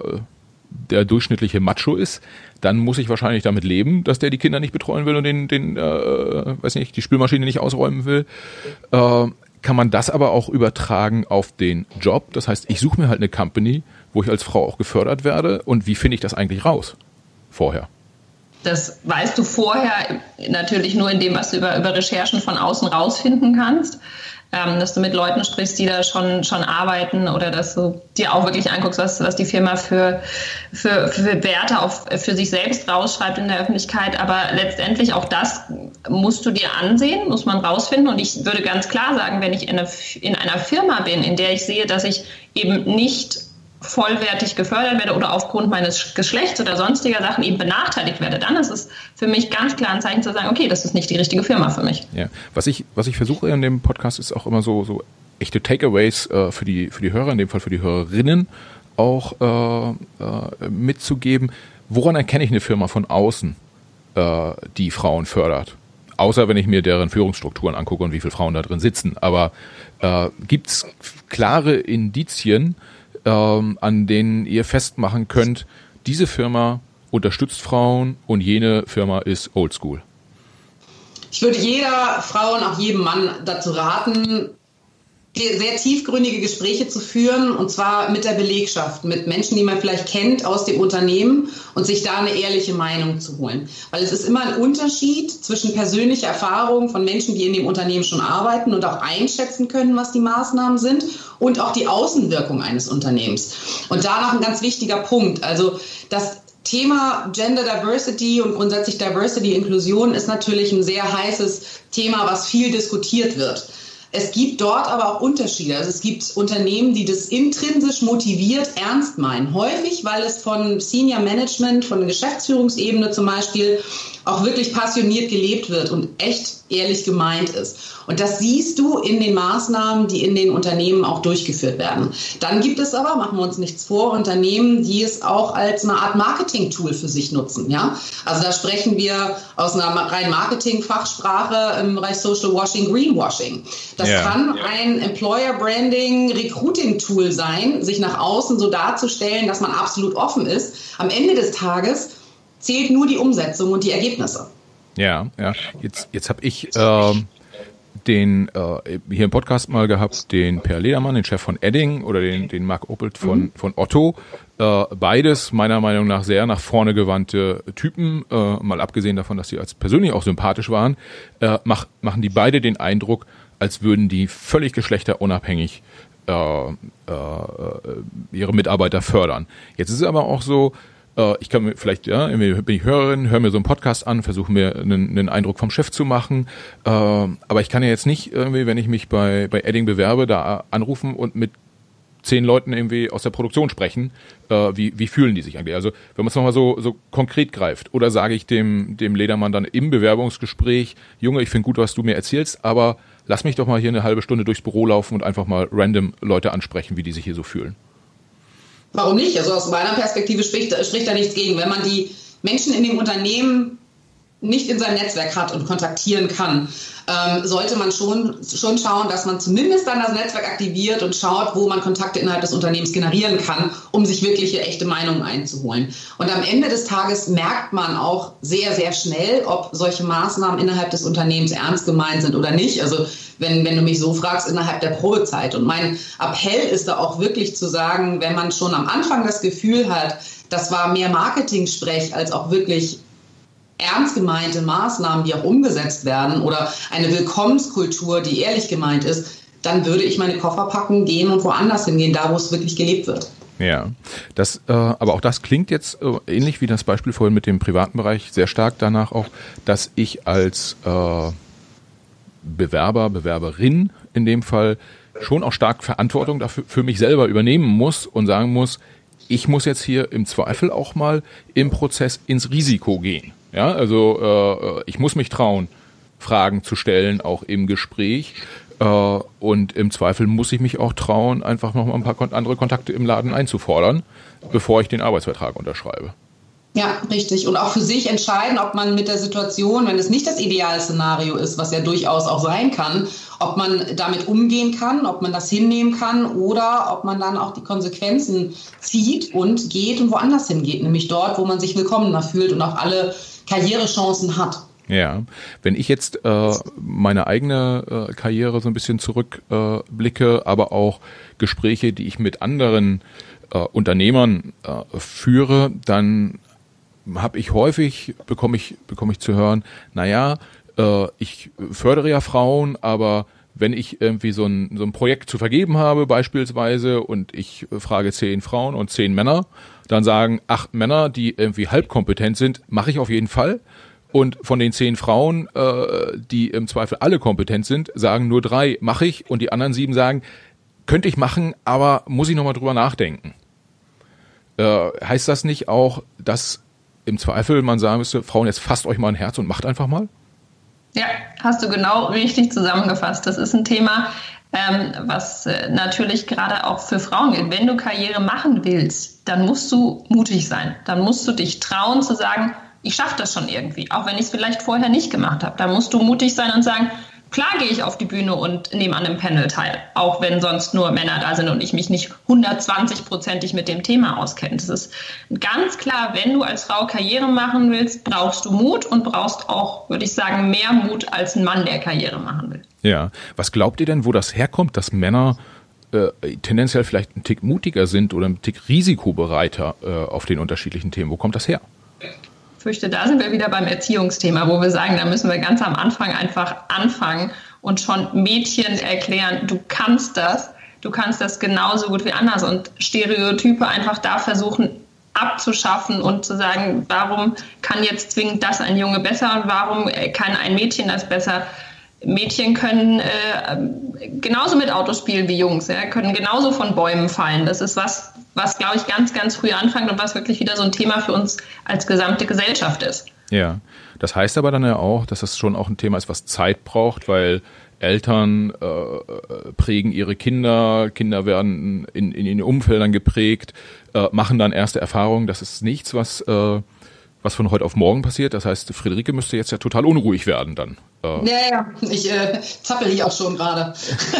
der durchschnittliche Macho ist, dann muss ich wahrscheinlich damit leben, dass der die Kinder nicht betreuen will und den, den, äh, weiß nicht, die Spülmaschine nicht ausräumen will. Äh, kann man das aber auch übertragen auf den Job? Das heißt, ich suche mir halt eine Company, wo ich als Frau auch gefördert werde. Und wie finde ich das eigentlich raus vorher? Das weißt du vorher natürlich nur in dem, was du über, über Recherchen von außen rausfinden kannst. Ähm, dass du mit Leuten sprichst, die da schon, schon arbeiten, oder dass du dir auch wirklich anguckst, was, was die Firma für, für, für Werte auf, für sich selbst rausschreibt in der Öffentlichkeit. Aber letztendlich auch das musst du dir ansehen, muss man rausfinden. Und ich würde ganz klar sagen, wenn ich in, eine, in einer Firma bin, in der ich sehe, dass ich eben nicht vollwertig gefördert werde oder aufgrund meines Geschlechts oder sonstiger Sachen eben benachteiligt werde, dann ist es für mich ganz klar ein Zeichen zu sagen, okay, das ist nicht die richtige Firma für mich. Ja, was ich, was ich versuche in dem Podcast ist auch immer so, so echte Takeaways äh, für die, für die Hörer, in dem Fall für die Hörerinnen auch äh, äh, mitzugeben. Woran erkenne ich eine Firma von außen, äh, die Frauen fördert? Außer wenn ich mir deren Führungsstrukturen angucke und wie viele Frauen da drin sitzen. Aber äh, gibt es klare Indizien, Ähm, an denen ihr festmachen könnt, diese Firma unterstützt Frauen und jene Firma ist oldschool? Ich würde jeder Frau und auch jedem Mann dazu raten, sehr tiefgründige Gespräche zu führen, und zwar mit der Belegschaft, mit Menschen, die man vielleicht kennt aus dem Unternehmen, und sich da eine ehrliche Meinung zu holen. Weil es ist immer ein Unterschied zwischen persönlicher Erfahrung von Menschen, die in dem Unternehmen schon arbeiten und auch einschätzen können, was die Maßnahmen sind, und auch die Außenwirkung eines Unternehmens. Und da noch ein ganz wichtiger Punkt, also das Thema Gender Diversity und grundsätzlich Diversity, Inklusion ist natürlich ein sehr heißes Thema, was viel diskutiert wird. Es gibt dort aber auch Unterschiede. Also es gibt Unternehmen, die das intrinsisch motiviert ernst meinen. Häufig, weil es von Senior Management, von der Geschäftsführungsebene zum Beispiel, auch wirklich passioniert gelebt wird und echt ehrlich gemeint ist. Und das siehst du in den Maßnahmen, die in den Unternehmen auch durchgeführt werden. Dann gibt es aber, machen wir uns nichts vor, Unternehmen, die es auch als eine Art Marketing-Tool für sich nutzen. Ja? Also da sprechen wir aus einer rein Marketing-Fachsprache im Bereich Social Washing, Greenwashing. Das ja. kann ein Employer-Branding-Recruiting-Tool sein, sich nach außen so darzustellen, dass man absolut offen ist. Am Ende des Tages zählt nur die Umsetzung und die Ergebnisse. Ja, ja. Jetzt, jetzt habe ich äh, den äh, hier im Podcast mal gehabt, den Per Ledermann, den Chef von Edding, oder den, den Marc Oppelt von, mhm. von Otto. Äh, beides meiner Meinung nach sehr nach vorne gewandte Typen, äh, mal abgesehen davon, dass sie als persönlich auch sympathisch waren, äh, mach, machen die beide den Eindruck, als würden die völlig geschlechterunabhängig äh, äh, ihre Mitarbeiter fördern. Jetzt ist es aber auch so, ich kann mir vielleicht, ja, bin ich Hörerin, höre mir so einen Podcast an, versuche mir einen, einen Eindruck vom Chef zu machen, äh, aber ich kann ja jetzt nicht irgendwie, wenn ich mich bei bei Edding bewerbe, da anrufen und mit zehn Leuten irgendwie aus der Produktion sprechen, äh, wie wie fühlen die sich eigentlich? Also wenn man es nochmal so so konkret greift, oder sage ich dem dem Ledermann dann im Bewerbungsgespräch, Junge, ich finde gut, was du mir erzählst, aber lass mich doch mal hier eine halbe Stunde durchs Büro laufen und einfach mal random Leute ansprechen, wie die sich hier so fühlen. Warum nicht? Also aus meiner Perspektive spricht, spricht da nichts gegen. Wenn man die Menschen in dem Unternehmen nicht in seinem Netzwerk hat und kontaktieren kann, ähm, sollte man schon, schon schauen, dass man zumindest dann das Netzwerk aktiviert und schaut, wo man Kontakte innerhalb des Unternehmens generieren kann, um sich wirkliche echte Meinungen einzuholen. Und am Ende des Tages merkt man auch sehr, sehr schnell, ob solche Maßnahmen innerhalb des Unternehmens ernst gemeint sind oder nicht. Also wenn, wenn du mich so fragst, innerhalb der Probezeit. Und mein Appell ist da auch wirklich zu sagen, wenn man schon am Anfang das Gefühl hat, das war mehr Marketing-Sprech als auch wirklich ernst gemeinte Maßnahmen, die auch umgesetzt werden, oder eine Willkommenskultur, die ehrlich gemeint ist, dann würde ich meine Koffer packen, gehen und woanders hingehen, da wo es wirklich gelebt wird. Ja, das, äh, aber auch das klingt jetzt äh, ähnlich wie das Beispiel vorhin mit dem privaten Bereich sehr stark danach auch, dass ich als äh, Bewerber, Bewerberin in dem Fall schon auch stark Verantwortung dafür für mich selber übernehmen muss und sagen muss, ich muss jetzt hier im Zweifel auch mal im Prozess ins Risiko gehen. Ja, also äh, ich muss mich trauen, Fragen zu stellen, auch im Gespräch. Äh, und im Zweifel muss ich mich auch trauen, einfach noch mal ein paar andere Kontakte im Laden einzufordern, bevor ich den Arbeitsvertrag unterschreibe. Ja, richtig. Und auch für sich entscheiden, ob man mit der Situation, wenn es nicht das Idealszenario ist, was ja durchaus auch sein kann, ob man damit umgehen kann, ob man das hinnehmen kann oder ob man dann auch die Konsequenzen zieht und geht und woanders hingeht, nämlich dort, wo man sich willkommener fühlt und auch alle Karrierechancen hat. Ja, wenn ich jetzt äh, meine eigene äh, Karriere so ein bisschen zurückblicke, äh, aber auch Gespräche, die ich mit anderen äh, Unternehmern äh, führe, dann habe ich häufig, bekomme ich, bekomme ich zu hören, naja, äh, ich fördere ja Frauen, aber wenn ich irgendwie so ein, so ein Projekt zu vergeben habe beispielsweise und ich frage zehn Frauen und zehn Männer, dann sagen acht Männer, die irgendwie halbkompetent sind, mache ich auf jeden Fall. Und von den zehn Frauen, äh, die im Zweifel alle kompetent sind, sagen nur drei, mache ich. Und die anderen sieben sagen, könnte ich machen, aber muss ich nochmal drüber nachdenken. Äh, heißt das nicht auch, dass im Zweifel man sagen müsste, Frauen, jetzt fasst euch mal ein Herz und macht einfach mal? Ja, hast du genau richtig zusammengefasst. Das ist ein Thema, ähm, was äh, natürlich gerade auch für Frauen gilt. Wenn du Karriere machen willst, dann musst du mutig sein. Dann musst du dich trauen zu sagen, ich schaffe das schon irgendwie, auch wenn ich es vielleicht vorher nicht gemacht habe. Da musst du mutig sein und sagen, klar gehe ich auf die Bühne und nehme an einem Panel teil, auch wenn sonst nur Männer da sind und ich mich nicht hundertzwanzig-prozentig mit dem Thema auskenne. Das ist ganz klar, wenn du als Frau Karriere machen willst, brauchst du Mut und brauchst auch, würde ich sagen, mehr Mut als ein Mann, der Karriere machen will. Ja, was glaubt ihr denn, wo das herkommt, dass Männer äh, tendenziell vielleicht ein Tick mutiger sind oder ein Tick risikobereiter äh, auf den unterschiedlichen Themen? Wo kommt das her? Ich fürchte, da sind wir wieder beim Erziehungsthema, wo wir sagen, da müssen wir ganz am Anfang einfach anfangen und schon Mädchen erklären, du kannst das, du kannst das genauso gut wie anders und Stereotype einfach da versuchen abzuschaffen und zu sagen, warum kann jetzt zwingend das ein Junge besser und warum kann ein Mädchen das besser? Mädchen können äh, genauso mit Autos spielen wie Jungs, ja, können genauso von Bäumen fallen. Das ist was, was, glaube ich, ganz, ganz früh anfängt und was wirklich wieder so ein Thema für uns als gesamte Gesellschaft ist. Ja, das heißt aber dann ja auch, dass das schon auch ein Thema ist, was Zeit braucht, weil Eltern äh, prägen ihre Kinder, Kinder werden in, in ihren Umfeldern geprägt, äh, machen dann erste Erfahrungen. Das ist nichts, was, äh, was von heute auf morgen passiert. Das heißt, Friederike müsste jetzt ja total unruhig werden dann. Äh. Ja, ja, ich äh, zappel hier auch schon gerade.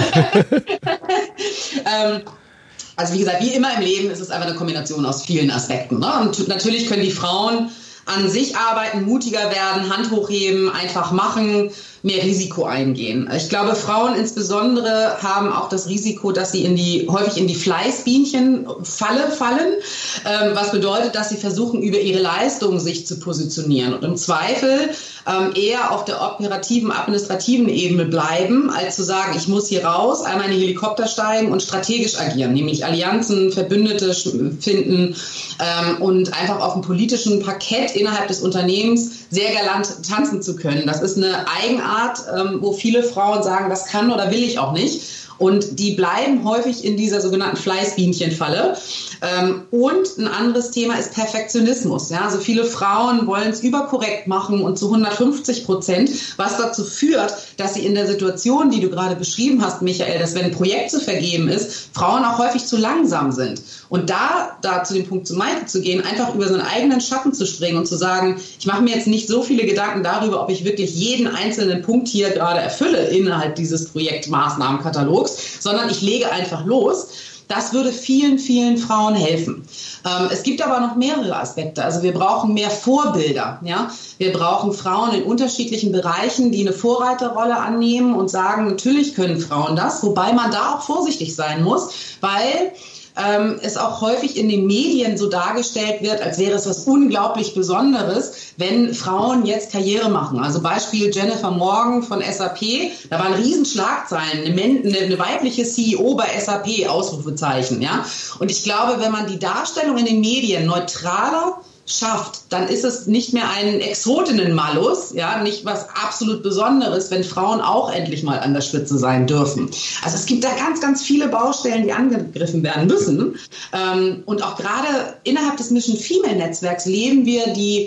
ähm, also wie gesagt, wie immer im Leben ist es einfach eine Kombination aus vielen Aspekten. Ne? Und natürlich können die Frauen an sich arbeiten, mutiger werden, Hand hochheben, einfach machen, mehr Risiko eingehen. Ich glaube, Frauen insbesondere haben auch das Risiko, dass sie in die, häufig in die Fleißbienchen-Falle fallen, ähm, was bedeutet, dass sie versuchen, über ihre Leistung sich zu positionieren und im Zweifel ähm, eher auf der operativen, administrativen Ebene bleiben, als zu sagen, ich muss hier raus, einmal in die Helikopter steigen und strategisch agieren, nämlich Allianzen, Verbündete finden ähm, und einfach auf dem politischen Parkett innerhalb des Unternehmens sehr galant tanzen zu können. Das ist eine Eigenart, ähm, wo viele Frauen sagen, das kann oder will ich auch nicht. Und die bleiben häufig in dieser sogenannten Fleißbienchen-Falle. Ähm, und ein anderes Thema ist Perfektionismus. Ja? Also viele Frauen wollen es überkorrekt machen und zu hundertfünfzig Prozent, was dazu führt, dass sie in der Situation, die du gerade beschrieben hast, Michael, dass wenn ein Projekt zu vergeben ist, Frauen auch häufig zu langsam sind. Und da, da zu dem Punkt zu Maike zu gehen, einfach über seinen eigenen Schatten zu springen und zu sagen, ich mache mir jetzt nicht so viele Gedanken darüber, ob ich wirklich jeden einzelnen Punkt hier gerade erfülle innerhalb dieses Projektmaßnahmenkatalogs, sondern ich lege einfach los. Das würde vielen, vielen Frauen helfen. Ähm, es gibt aber noch mehrere Aspekte. Also wir brauchen mehr Vorbilder. Ja? Wir brauchen Frauen in unterschiedlichen Bereichen, die eine Vorreiterrolle annehmen und sagen, natürlich können Frauen das, wobei man da auch vorsichtig sein muss, weil ähm, es auch häufig in den Medien so dargestellt wird, als wäre es was unglaublich Besonderes, wenn Frauen jetzt Karriere machen. Also Beispiel Jennifer Morgan von S A P, da waren Riesenschlagzeilen, eine, eine, eine weibliche C E O bei S A P, Ausrufezeichen. Ja? Und ich glaube, wenn man die Darstellung in den Medien neutraler schafft, dann ist es nicht mehr ein Exotinnen-Malus, ja, nicht was absolut Besonderes, wenn Frauen auch endlich mal an der Spitze sein dürfen. Also es gibt da ganz, ganz viele Baustellen, die angegriffen werden müssen. Ähm, und auch gerade innerhalb des Mission-Female-Netzwerks leben wir die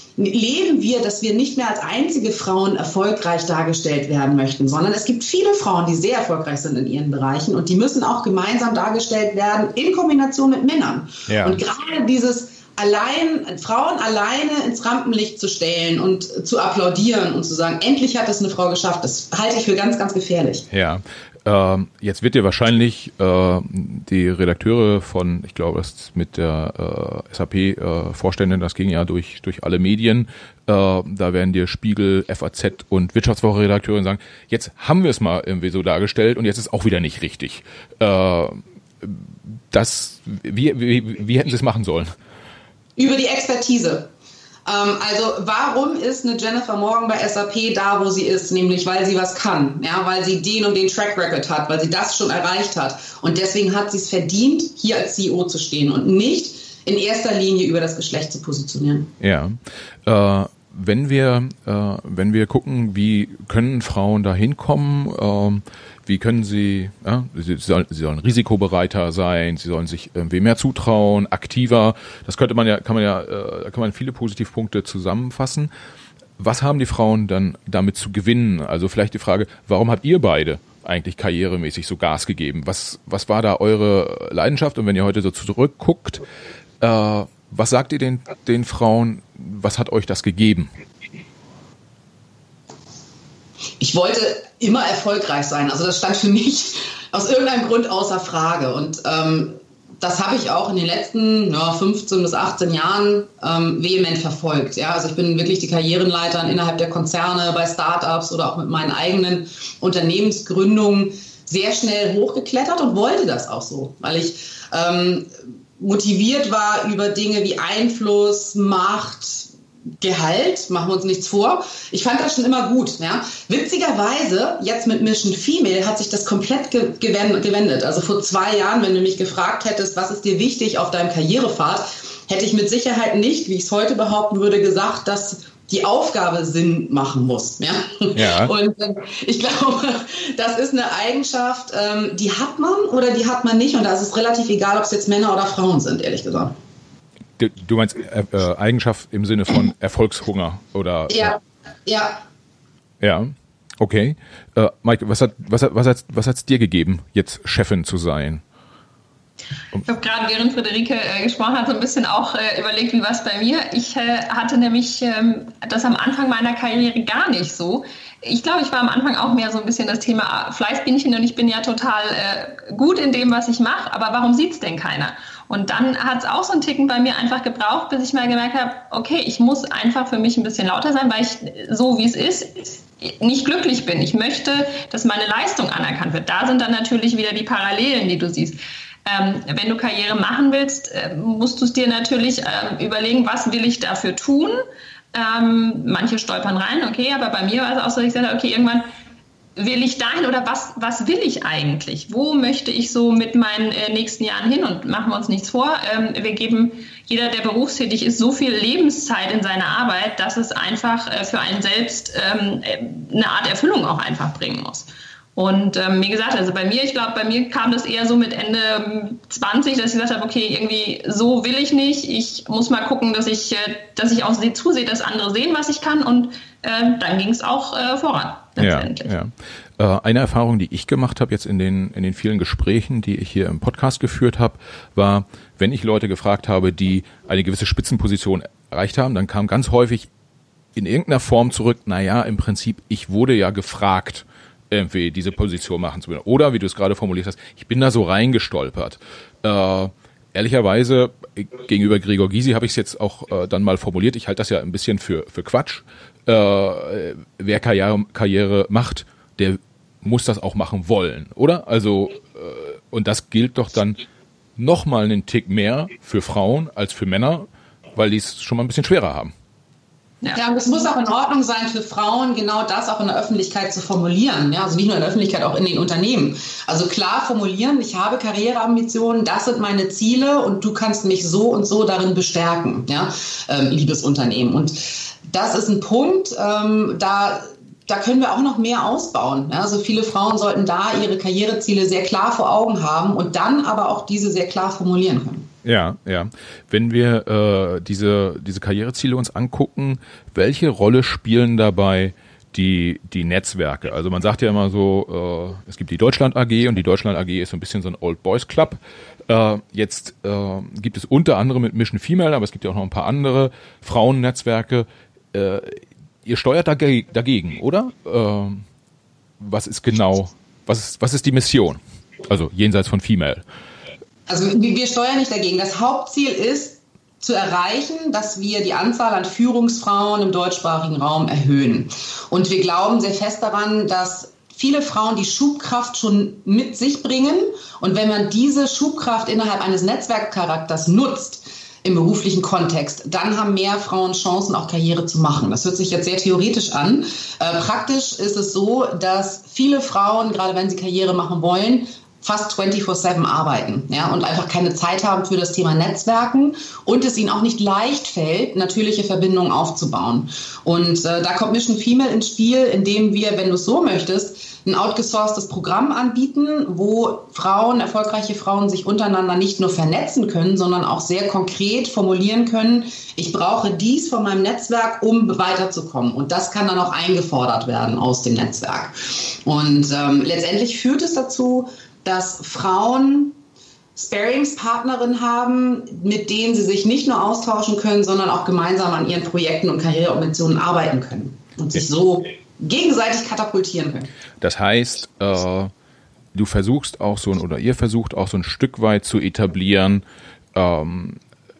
leben wir, dass wir nicht mehr als einzige Frauen erfolgreich dargestellt werden möchten, sondern es gibt viele Frauen, die sehr erfolgreich sind in ihren Bereichen und die müssen auch gemeinsam dargestellt werden in Kombination mit Männern. Ja. Und gerade dieses allein, Frauen alleine ins Rampenlicht zu stellen und zu applaudieren und zu sagen, endlich hat es eine Frau geschafft, das halte ich für ganz, ganz gefährlich. Ja, äh, jetzt wird dir wahrscheinlich äh, die Redakteure von, ich glaube, das mit der äh, S A P-Vorständin, äh, das ging ja durch, durch alle Medien, äh, da werden dir Spiegel, F A Z und Wirtschaftswoche-Redakteure sagen, jetzt haben wir es mal irgendwie so dargestellt und jetzt ist auch wieder nicht richtig. Äh, das, wie, wie, wie hätten sie es machen sollen? Über die Expertise. Ähm, also warum ist eine Jennifer Morgan bei S A P da, wo sie ist? Nämlich, weil sie was kann, ja, weil sie den und den Track Record hat, weil sie das schon erreicht hat. Und deswegen hat sie es verdient, hier als C E O zu stehen und nicht in erster Linie über das Geschlecht zu positionieren. Ja, äh, wenn wir, äh, wenn wir gucken, wie können Frauen da hinkommen, äh, wie können sie, ja, sie sollen, sie sollen risikobereiter sein, sie sollen sich irgendwie mehr zutrauen, aktiver. Das könnte man ja, kann man ja, äh, kann man viele Positivpunkte zusammenfassen. Was haben die Frauen dann damit zu gewinnen? Also vielleicht die Frage, warum habt ihr beide eigentlich karrieremäßig so Gas gegeben? Was, was war da eure Leidenschaft? Und wenn ihr heute so zurückguckt, äh, was sagt ihr den, den Frauen? Was hat euch das gegeben? Ich wollte immer erfolgreich sein. Also das stand für mich aus irgendeinem Grund außer Frage. Und ähm, das habe ich auch in den letzten ja, fünfzehn bis achtzehn Jahren ähm, vehement verfolgt. Ja, also ich bin wirklich die Karrierenleiterin innerhalb der Konzerne, bei Startups oder auch mit meinen eigenen Unternehmensgründungen sehr schnell hochgeklettert und wollte das auch so, weil ich ähm, motiviert war über Dinge wie Einfluss, Macht, Gehalt, machen wir uns nichts vor. Ich fand das schon immer gut. Ja. Witzigerweise, jetzt mit Mission Female hat sich das komplett ge- gewendet. Also vor zwei Jahren, wenn du mich gefragt hättest, was ist dir wichtig auf deinem Karrierepfad, hätte ich mit Sicherheit nicht, wie ich es heute behaupten würde, gesagt, dass die Aufgabe Sinn machen muss. Ja? Ja. Und äh, ich glaube, das ist eine Eigenschaft, ähm, die hat man oder die hat man nicht. Und da ist es relativ egal, ob es jetzt Männer oder Frauen sind, ehrlich gesagt. Du, du meinst äh, äh, Eigenschaft im Sinne von Erfolgshunger oder? Ja, ja. Ja, okay. Äh, Mike, was hat was hat was hat was hat's dir gegeben, jetzt Chefin zu sein? Ich habe gerade, während Friederike äh, gesprochen hat, so ein bisschen auch äh, überlegt, wie war es bei mir. Ich äh, hatte nämlich ähm, das am Anfang meiner Karriere gar nicht so. Ich glaube, ich war am Anfang auch mehr so ein bisschen das Thema Fleißbienchen und ich bin ja total äh, gut in dem, was ich mache, aber warum sieht es denn keiner? Und dann hat es auch so einen Ticken bei mir einfach gebraucht, bis ich mal gemerkt habe, okay, ich muss einfach für mich ein bisschen lauter sein, weil ich so, wie es ist, nicht glücklich bin. Ich möchte, dass meine Leistung anerkannt wird. Da sind dann natürlich wieder die Parallelen, die du siehst. Ähm, wenn du Karriere machen willst, äh, musst du es dir natürlich äh, überlegen, was will ich dafür tun? Ähm, manche stolpern rein, okay, aber bei mir war es auch so, dass ich gesagt habe, okay, irgendwann will ich dahin oder was, was will ich eigentlich? Wo möchte ich so mit meinen äh, nächsten Jahren hin? Und machen wir uns nichts vor, ähm, wir geben, jeder, der berufstätig ist, so viel Lebenszeit in seine Arbeit, dass es einfach äh, für einen selbst ähm, eine Art Erfüllung auch einfach bringen muss. Und ähm, wie gesagt, also bei mir, ich glaube, bei mir kam das eher so mit Ende zwanzig, dass ich gesagt habe, okay, irgendwie so will ich nicht. Ich muss mal gucken, dass ich, äh, dass ich auch zusehe, dass andere sehen, was ich kann. Und äh, dann ging es auch äh, voran letztendlich. Ja, ja. Äh, eine Erfahrung, die ich gemacht habe jetzt in den, in den vielen Gesprächen, die ich hier im Podcast geführt habe, war, wenn ich Leute gefragt habe, die eine gewisse Spitzenposition erreicht haben, dann kam ganz häufig in irgendeiner Form zurück, naja, im Prinzip, ich wurde ja gefragt, irgendwie diese Position machen zu wollen. Oder, wie du es gerade formuliert hast, ich bin da so reingestolpert. Äh, ehrlicherweise, gegenüber Gregor Gysi habe ich es jetzt auch äh, dann mal formuliert, ich halte das ja ein bisschen für, für Quatsch. Äh, wer Karriere, Karriere macht, der muss das auch machen wollen, oder? Also, äh, und das gilt doch dann nochmal einen Tick mehr für Frauen als für Männer, weil die es schon mal ein bisschen schwerer haben. Ja. ja, und es muss auch in Ordnung sein für Frauen, genau das auch in der Öffentlichkeit zu formulieren. Ja, also nicht nur in der Öffentlichkeit, auch in den Unternehmen. Also klar formulieren, ich habe Karriereambitionen, das sind meine Ziele und du kannst mich so und so darin bestärken, ja, ähm, liebes Unternehmen. Und das ist ein Punkt, ähm, da Da können wir auch noch mehr ausbauen. Ja, also viele Frauen sollten da ihre Karriereziele sehr klar vor Augen haben und dann aber auch diese sehr klar formulieren können. Ja, ja. Wenn wir äh, diese, diese Karriereziele uns angucken, welche Rolle spielen dabei die, die Netzwerke? Also man sagt ja immer so, äh, es gibt die Deutschland A G und die Deutschland A G ist so ein bisschen so ein Old Boys Club. Äh, jetzt äh, gibt es unter anderem mit Mission Female, aber es gibt ja auch noch ein paar andere Frauennetzwerke. Äh, ihr steuert dagegen, dagegen oder? Äh, was ist genau, was ist, was ist die Mission? Also jenseits von Female. Also wir steuern nicht dagegen. Das Hauptziel ist zu erreichen, dass wir die Anzahl an Führungsfrauen im deutschsprachigen Raum erhöhen. Und wir glauben sehr fest daran, dass viele Frauen die Schubkraft schon mit sich bringen. Und wenn man diese Schubkraft innerhalb eines Netzwerkcharakters nutzt, im beruflichen Kontext, dann haben mehr Frauen Chancen, auch Karriere zu machen. Das hört sich jetzt sehr theoretisch an. Äh, praktisch ist es so, dass viele Frauen, gerade wenn sie Karriere machen wollen, fast vierundzwanzig sieben arbeiten, ja, und einfach keine Zeit haben für das Thema Netzwerken und es ihnen auch nicht leicht fällt, natürliche Verbindungen aufzubauen. Und äh, da kommt Mission Female ins Spiel, indem wir, wenn du es so möchtest, ein outgesourcedes Programm anbieten, wo Frauen, erfolgreiche Frauen sich untereinander nicht nur vernetzen können, sondern auch sehr konkret formulieren können, ich brauche dies von meinem Netzwerk, um weiterzukommen. Und das kann dann auch eingefordert werden aus dem Netzwerk. Und ähm, letztendlich führt es dazu, dass Frauen Sparingspartnerinnen haben, mit denen sie sich nicht nur austauschen können, sondern auch gemeinsam an ihren Projekten und Karriereambitionen arbeiten können und sich so gegenseitig katapultieren können. Das heißt, äh, du versuchst auch so ein, oder ihr versucht auch so ein Stück weit zu etablieren, ähm,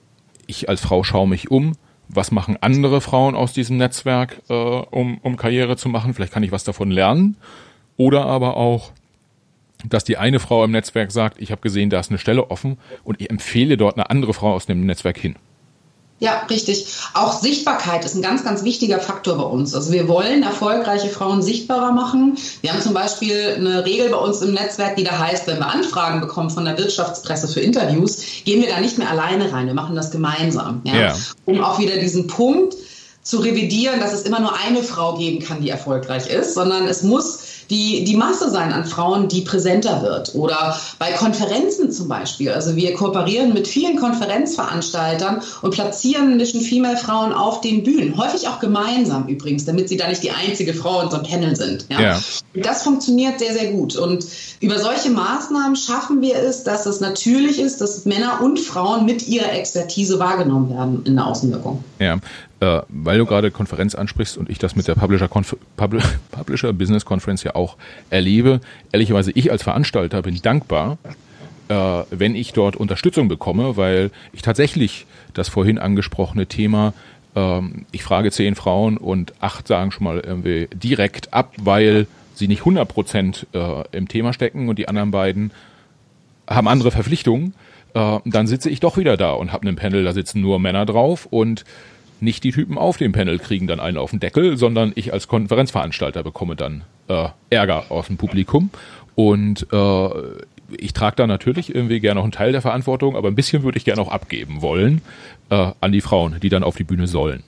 ich als Frau schaue mich um, was machen andere Frauen aus diesem Netzwerk, äh, um, um Karriere zu machen, vielleicht kann ich was davon lernen, oder aber auch, dass die eine Frau im Netzwerk sagt, ich habe gesehen, da ist eine Stelle offen und ich empfehle dort eine andere Frau aus dem Netzwerk hin. Ja, richtig. Auch Sichtbarkeit ist ein ganz, ganz wichtiger Faktor bei uns. Also wir wollen erfolgreiche Frauen sichtbarer machen. Wir haben zum Beispiel eine Regel bei uns im Netzwerk, die da heißt, wenn wir Anfragen bekommen von der Wirtschaftspresse für Interviews, gehen wir da nicht mehr alleine rein. Wir machen das gemeinsam. Ja? Ja. Um auch wieder diesen Punkt zu revidieren, dass es immer nur eine Frau geben kann, die erfolgreich ist, sondern es muss die, die Masse sein an Frauen, die präsenter wird. Oder bei Konferenzen zum Beispiel. Also wir kooperieren mit vielen Konferenzveranstaltern und platzieren Mission-Female-Frauen auf den Bühnen. Häufig auch gemeinsam übrigens, damit sie da nicht die einzige Frau in so einem Panel sind. Ja? Ja. Das funktioniert sehr, sehr gut. Und über solche Maßnahmen schaffen wir es, dass es natürlich ist, dass Männer und Frauen mit ihrer Expertise wahrgenommen werden in der Außenwirkung. Ja. Äh, weil du gerade Konferenz ansprichst und ich das mit der Publisher, Conf- Pub- Publisher Business Conference ja auch erlebe. Ehrlicherweise, ich als Veranstalter bin dankbar, äh, wenn ich dort Unterstützung bekomme, weil ich tatsächlich das vorhin angesprochene Thema, äh, ich frage zehn Frauen und acht sagen schon mal irgendwie direkt ab, weil sie nicht hundert Prozent äh, im Thema stecken und die anderen beiden haben andere Verpflichtungen. Äh, dann sitze ich doch wieder da und habe einen Panel, da sitzen nur Männer drauf und nicht die Typen auf dem Panel kriegen dann einen auf den Deckel, sondern ich als Konferenzveranstalter bekomme dann äh, Ärger aus dem Publikum. Und äh, ich trage da natürlich irgendwie gerne noch einen Teil der Verantwortung, aber ein bisschen würde ich gerne auch abgeben wollen äh, an die Frauen, die dann auf die Bühne sollen.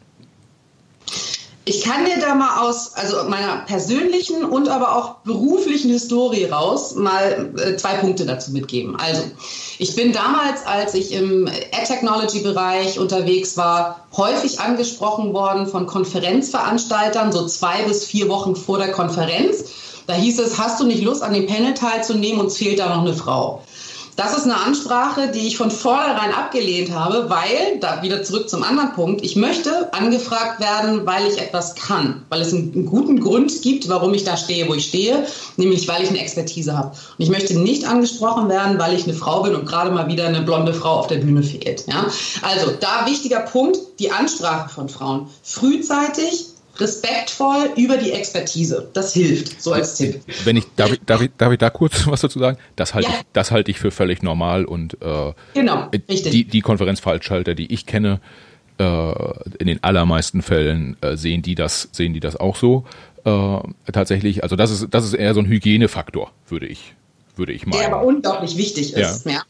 Ich kann dir da mal aus also meiner persönlichen und aber auch beruflichen Historie raus mal äh, zwei Punkte dazu mitgeben. Also ich bin damals, als ich im Ad-Technology-Bereich unterwegs war, häufig angesprochen worden von Konferenzveranstaltern, so zwei bis vier Wochen vor der Konferenz. Da hieß es, hast du nicht Lust, an dem Panel teilzunehmen, uns fehlt da noch eine Frau. Das ist eine Ansprache, die ich von vornherein abgelehnt habe, weil, da wieder zurück zum anderen Punkt, ich möchte angefragt werden, weil ich etwas kann, weil es einen, einen guten Grund gibt, warum ich da stehe, wo ich stehe, nämlich weil ich eine Expertise habe. Und ich möchte nicht angesprochen werden, weil ich eine Frau bin und gerade mal wieder eine blonde Frau auf der Bühne fehlt. Ja? Also da wichtiger Punkt, die Ansprache von Frauen. Frühzeitig, respektvoll über die Expertise. Das hilft, so als Tipp. Wenn ich, darf ich, darf ich, darf ich da kurz was dazu sagen? Das halte ja. ich, das halte ich für völlig normal und äh, genau, richtig. Die, die Konferenzveranstalter, die ich kenne, äh, in den allermeisten Fällen äh, sehen die das, sehen die das auch so. Äh, tatsächlich, also das ist, das ist eher so ein Hygienefaktor, würde ich, würde ich meinen. Der aber unglaublich wichtig ist, ja. ja.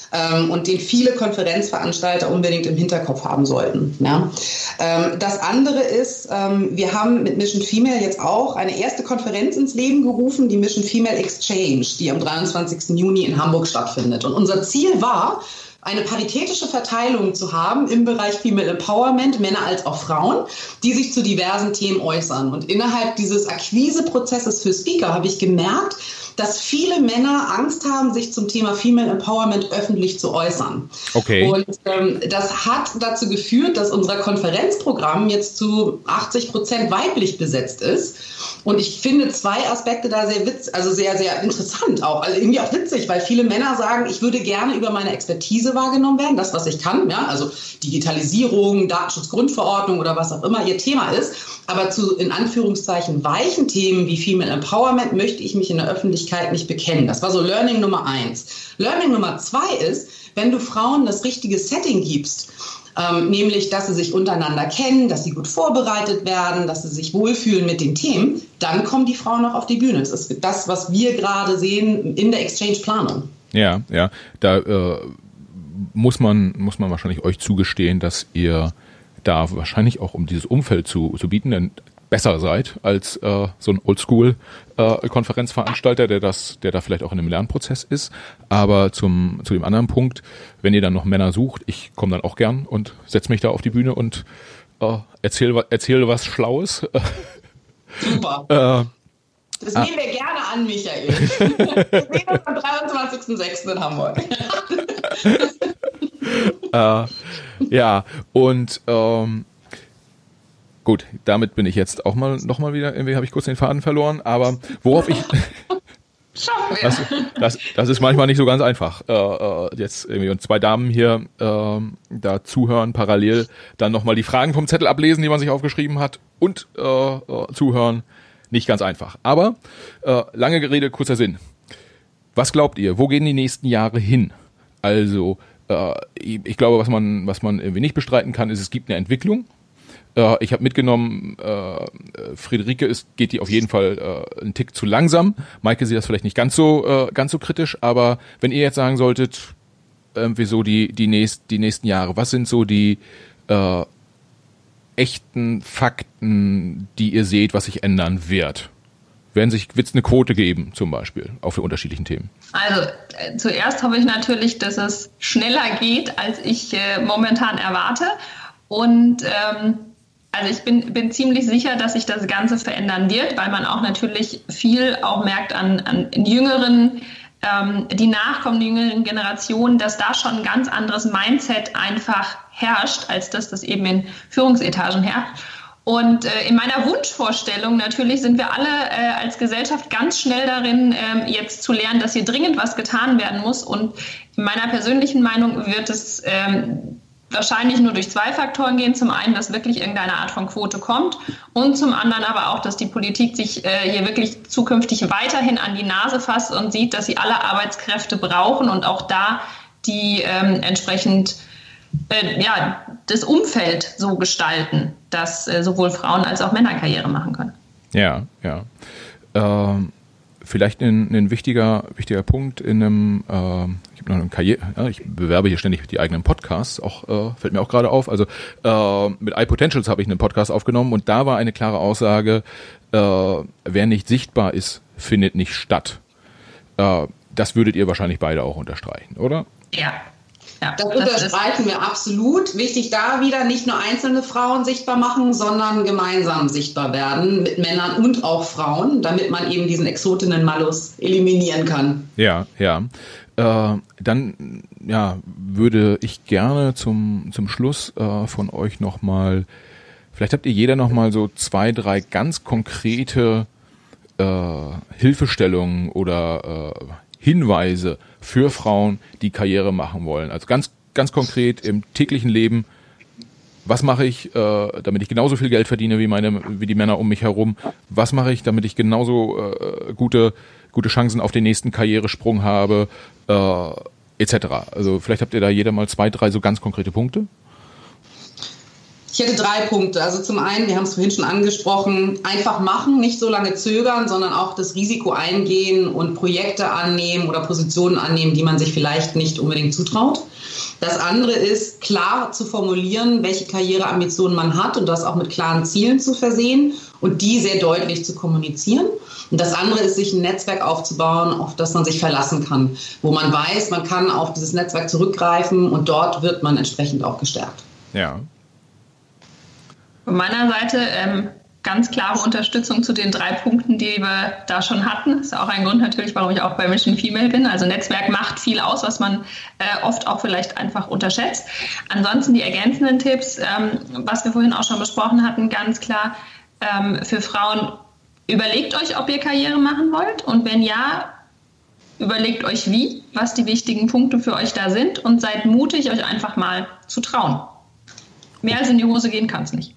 Und den viele Konferenzveranstalter unbedingt im Hinterkopf haben sollten. Ja. Das andere ist, wir haben mit Mission Female jetzt auch eine erste Konferenz ins Leben gerufen, die Mission Female Exchange, die am dreiundzwanzigsten Juni in Hamburg stattfindet. Und unser Ziel war, eine paritätische Verteilung zu haben im Bereich Female Empowerment, Männer als auch Frauen, die sich zu diversen Themen äußern. Und innerhalb dieses Akquiseprozesses für Speaker habe ich gemerkt, dass viele Männer Angst haben, sich zum Thema Female Empowerment öffentlich zu äußern. Okay. Und ähm, das hat dazu geführt, dass unser Konferenzprogramm jetzt zu achtzig Prozent weiblich besetzt ist. Und ich finde zwei Aspekte da sehr witz, also sehr, sehr interessant auch, also irgendwie auch witzig, weil viele Männer sagen, ich würde gerne über meine Expertise wahrgenommen werden, das, was ich kann, ja, also Digitalisierung, Datenschutzgrundverordnung oder was auch immer ihr Thema ist. Aber zu, in Anführungszeichen, weichen Themen wie Female Empowerment möchte ich mich in der Öffentlichkeit nicht bekennen. Das war so Learning Nummer eins. Learning Nummer zwei ist, wenn du Frauen das richtige Setting gibst, ähm, nämlich, dass sie sich untereinander kennen, dass sie gut vorbereitet werden, dass sie sich wohlfühlen mit den Themen, dann kommen die Frauen auch auf die Bühne. Das ist das, was wir gerade sehen in der Exchange-Planung. Ja, ja, da äh, muss man, muss man wahrscheinlich euch zugestehen, dass ihr da wahrscheinlich auch, um dieses Umfeld zu, zu bieten, denn besser seid als äh, so ein Oldschool-Konferenzveranstalter, äh, der das, der da vielleicht auch in einem Lernprozess ist. Aber zum zu dem anderen Punkt, wenn ihr dann noch Männer sucht, ich komme dann auch gern und setze mich da auf die Bühne und äh, erzähle erzähl was Schlaues. Super. äh, Das nehmen wir gerne an, Michael. Wir sehen uns am dreiundzwanzigsten sechsten in Hamburg. äh, ja, und ähm, gut, damit bin ich jetzt auch mal noch mal wieder, irgendwie habe ich kurz den Faden verloren, aber worauf ich... Das, das, das ist manchmal nicht so ganz einfach. Äh, äh, jetzt irgendwie und zwei Damen hier äh, da zuhören, parallel dann nochmal die Fragen vom Zettel ablesen, die man sich aufgeschrieben hat und äh, äh, zuhören. Nicht ganz einfach. Aber äh, lange Rede, kurzer Sinn. Was glaubt ihr? Wo gehen die nächsten Jahre hin? Also äh, ich, ich glaube, was man, was man irgendwie nicht bestreiten kann, ist, es gibt eine Entwicklung. Äh, ich habe mitgenommen, äh, Friederike ist, geht die auf jeden Fall äh, einen Tick zu langsam. Maike sieht das vielleicht nicht ganz so, äh, ganz so kritisch, aber wenn ihr jetzt sagen solltet, irgendwie so die, die, nächst, die nächsten Jahre, was sind so die, äh, echten Fakten, die ihr seht, was sich ändern wird? Werden sich, wird es eine Quote geben, zum Beispiel, auch für unterschiedlichen Themen? Also äh, zuerst hoffe ich natürlich, dass es schneller geht, als ich äh, momentan erwarte. Und ähm, also ich bin, bin ziemlich sicher, dass sich das Ganze verändern wird, weil man auch natürlich viel auch merkt an, an jüngeren, ähm, die nachkommenden jüngeren Generationen, dass da schon ein ganz anderes Mindset einfach herrscht, als dass das eben in Führungsetagen herrscht. Und äh, in meiner Wunschvorstellung natürlich sind wir alle äh, als Gesellschaft ganz schnell darin, äh, jetzt zu lernen, dass hier dringend was getan werden muss. Und in meiner persönlichen Meinung wird es ähm, wahrscheinlich nur durch zwei Faktoren gehen. Zum einen, dass wirklich irgendeine Art von Quote kommt und zum anderen aber auch, dass die Politik sich äh, hier wirklich zukünftig weiterhin an die Nase fasst und sieht, dass sie alle Arbeitskräfte brauchen und auch da die ähm, entsprechend äh, ja, das Umfeld so gestalten, dass äh, sowohl Frauen als auch Männer Karriere machen können. Ja, ja. Ähm, vielleicht ein, ein wichtiger, wichtiger Punkt in einem, äh, ich habe noch eine Karriere, ja, ich bewerbe hier ständig die eigenen Podcasts, auch äh, fällt mir auch gerade auf. Also äh, mit iPotentials habe ich einen Podcast aufgenommen und da war eine klare Aussage: äh, Wer nicht sichtbar ist, findet nicht statt. Äh, das würdet ihr wahrscheinlich beide auch unterstreichen, oder? Ja. Ja, das unterstreichen wir absolut. Wichtig da wieder, nicht nur einzelne Frauen sichtbar machen, sondern gemeinsam sichtbar werden mit Männern und auch Frauen, damit man eben diesen Exotinnen-Malus eliminieren kann. Ja, ja. Äh, dann ja, würde ich gerne zum, zum Schluss äh, von euch nochmal, vielleicht habt ihr jeder nochmal so zwei, drei ganz konkrete äh, Hilfestellungen oder äh, Hinweise für Frauen, die Karriere machen wollen. Also ganz, ganz konkret im täglichen Leben: Was mache ich, äh, damit ich genauso viel Geld verdiene wie meine, wie die Männer um mich herum? Was mache ich, damit ich genauso äh, gute, gute Chancen auf den nächsten Karrieresprung habe, äh, et cetera. Also vielleicht habt ihr da jeder mal zwei, drei so ganz konkrete Punkte. Ich hätte drei Punkte. Also zum einen, wir haben es vorhin schon angesprochen, einfach machen, nicht so lange zögern, sondern auch das Risiko eingehen und Projekte annehmen oder Positionen annehmen, die man sich vielleicht nicht unbedingt zutraut. Das andere ist, klar zu formulieren, welche Karriereambitionen man hat und das auch mit klaren Zielen zu versehen und die sehr deutlich zu kommunizieren. Und das andere ist, sich ein Netzwerk aufzubauen, auf das man sich verlassen kann, wo man weiß, man kann auf dieses Netzwerk zurückgreifen und dort wird man entsprechend auch gestärkt. Ja. Von meiner Seite ähm, ganz klare Unterstützung zu den drei Punkten, die wir da schon hatten. Das ist auch ein Grund natürlich, warum ich auch bei Mission Female bin. Also Netzwerk macht viel aus, was man äh, oft auch vielleicht einfach unterschätzt. Ansonsten die ergänzenden Tipps, ähm, was wir vorhin auch schon besprochen hatten, ganz klar ähm, für Frauen: Überlegt euch, ob ihr Karriere machen wollt, und wenn ja, überlegt euch wie, was die wichtigen Punkte für euch da sind, und seid mutig, euch einfach mal zu trauen. Mehr als in die Hose gehen kann es nicht.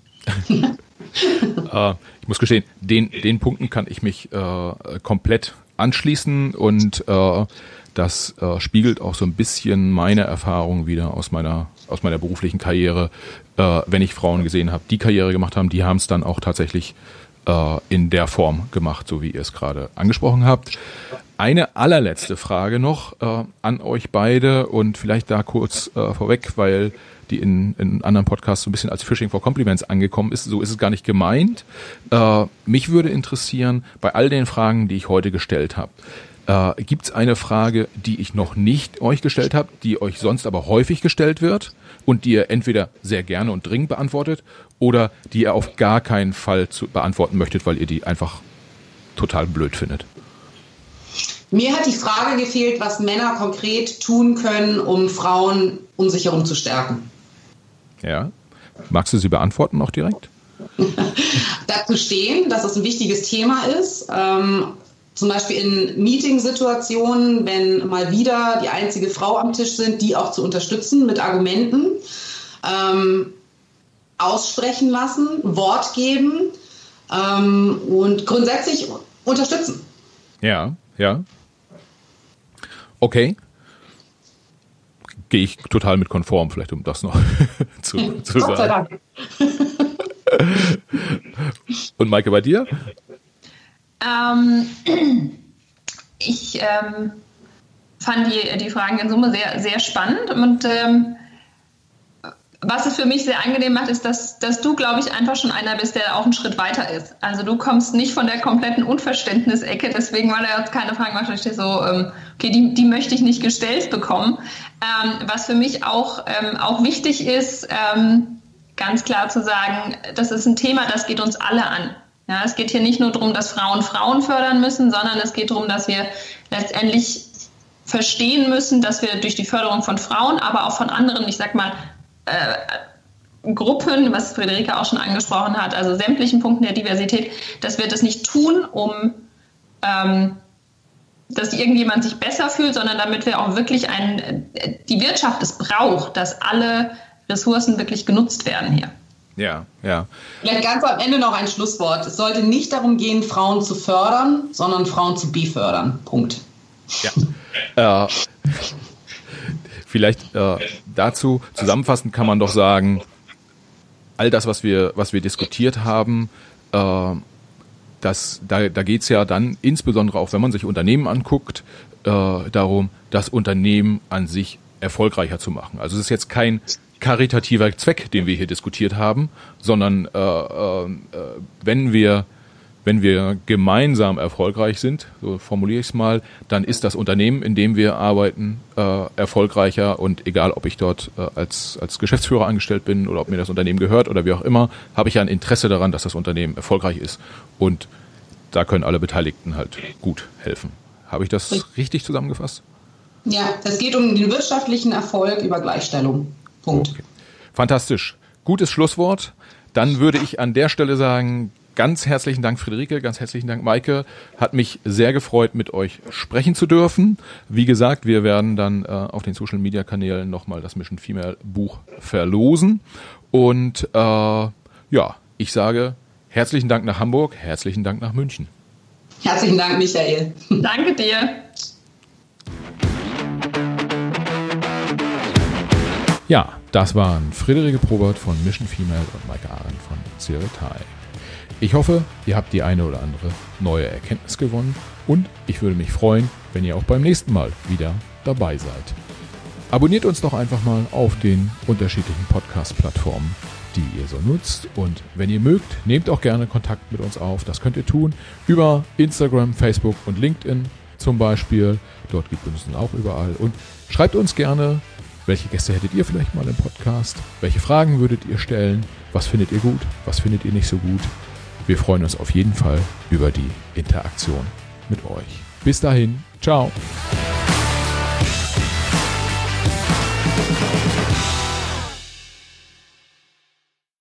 äh, ich muss gestehen, den, den Punkten kann ich mich äh, komplett anschließen, und äh, das äh, spiegelt auch so ein bisschen meine Erfahrung wieder aus meiner, aus meiner beruflichen Karriere. Äh, wenn ich Frauen gesehen habe, die Karriere gemacht haben, die haben es dann auch tatsächlich äh, in der Form gemacht, so wie ihr es gerade angesprochen habt. Eine allerletzte Frage noch äh, an euch beide, und vielleicht da kurz äh, vorweg, weil die in, in anderen Podcasts so ein bisschen als Fishing for Compliments angekommen ist. So ist es gar nicht gemeint. Äh, mich würde interessieren, bei all den Fragen, die ich heute gestellt habe, äh, gibt es eine Frage, die ich noch nicht euch gestellt habe, die euch sonst aber häufig gestellt wird und die ihr entweder sehr gerne und dringend beantwortet oder die ihr auf gar keinen Fall zu beantworten möchtet, weil ihr die einfach total blöd findet? Mir hat die Frage gefehlt, was Männer konkret tun können, um Frauen um sich herum zu stärken. Ja. Magst du sie beantworten auch direkt? Dazu stehen, dass es ein wichtiges Thema ist. Ähm, zum Beispiel in Meetingsituationen, wenn mal wieder die einzige Frau am Tisch sind, die auch zu unterstützen mit Argumenten. Ähm, aussprechen lassen, Wort geben ähm, und grundsätzlich unterstützen. Ja, ja. Okay. Gehe ich total mit konform, vielleicht um das noch zu, zu sagen. Gott sei Dank. Und Maike, bei dir? Ähm, ich ähm, fand die, die Fragen in Summe sehr, sehr spannend und ähm, was es für mich sehr angenehm macht, ist, dass, dass du, glaube ich, einfach schon einer bist, der auch einen Schritt weiter ist. Also du kommst nicht von der kompletten Unverständnisecke, deswegen, weil er jetzt keine Fragen macht, ich stehe so, ähm, okay, die, die möchte ich nicht gestellt bekommen. Ähm, was für mich auch, ähm, auch wichtig ist, ähm, ganz klar zu sagen, das ist ein Thema, das geht uns alle an. Ja, es geht hier nicht nur darum, dass Frauen Frauen fördern müssen, sondern es geht darum, dass wir letztendlich verstehen müssen, dass wir durch die Förderung von Frauen, aber auch von anderen, ich sag mal, äh, Gruppen, was Friederike auch schon angesprochen hat, also sämtlichen Punkten der Diversität, dass wir das nicht tun, um ähm, dass irgendjemand sich besser fühlt, sondern damit wir auch wirklich ein, die Wirtschaft es braucht, dass alle Ressourcen wirklich genutzt werden hier. Ja, ja. Vielleicht ganz am Ende noch ein Schlusswort. Es sollte nicht darum gehen, Frauen zu fördern, sondern Frauen zu befördern. Punkt. Ja. Äh, vielleicht äh, dazu zusammenfassend kann man doch sagen, all das, was wir, was wir diskutiert haben, äh, das, da, da geht es ja dann insbesondere auch, wenn man sich Unternehmen anguckt, äh, darum, das Unternehmen an sich erfolgreicher zu machen. Also es ist jetzt kein karitativer Zweck, den wir hier diskutiert haben, sondern äh, äh, wenn wir wenn wir gemeinsam erfolgreich sind, so formuliere ich es mal, dann ist das Unternehmen, in dem wir arbeiten, äh, erfolgreicher, und egal, ob ich dort äh, als als Geschäftsführer angestellt bin oder ob mir das Unternehmen gehört oder wie auch immer, habe ich ja ein Interesse daran, dass das Unternehmen erfolgreich ist, und da können alle Beteiligten halt gut helfen. Habe ich das richtig zusammengefasst? Ja, es geht um den wirtschaftlichen Erfolg über Gleichstellung. Punkt. Okay. Fantastisch. Gutes Schlusswort. Dann würde ich an der Stelle sagen, ganz herzlichen Dank, Friederike, ganz herzlichen Dank, Maike. Hat mich sehr gefreut, mit euch sprechen zu dürfen. Wie gesagt, wir werden dann äh, auf den Social-Media-Kanälen nochmal das Mission Female Buch verlosen. Und äh, ja, ich sage herzlichen Dank nach Hamburg, herzlichen Dank nach München. Herzlichen Dank, Michael. Danke dir. Ja, das waren Friederike Probert von Mission Female und Maike Arendt von Ceretai. Ich hoffe, ihr habt die eine oder andere neue Erkenntnis gewonnen, und ich würde mich freuen, wenn ihr auch beim nächsten Mal wieder dabei seid. Abonniert uns doch einfach mal auf den unterschiedlichen Podcast-Plattformen, die ihr so nutzt, und wenn ihr mögt, nehmt auch gerne Kontakt mit uns auf. Das könnt ihr tun über Instagram, Facebook und LinkedIn zum Beispiel. Dort gibt es uns dann auch überall, und schreibt uns gerne, welche Gäste hättet ihr vielleicht mal im Podcast? Welche Fragen würdet ihr stellen? Was findet ihr gut? Was findet ihr nicht so gut? Wir freuen uns auf jeden Fall über die Interaktion mit euch. Bis dahin, ciao!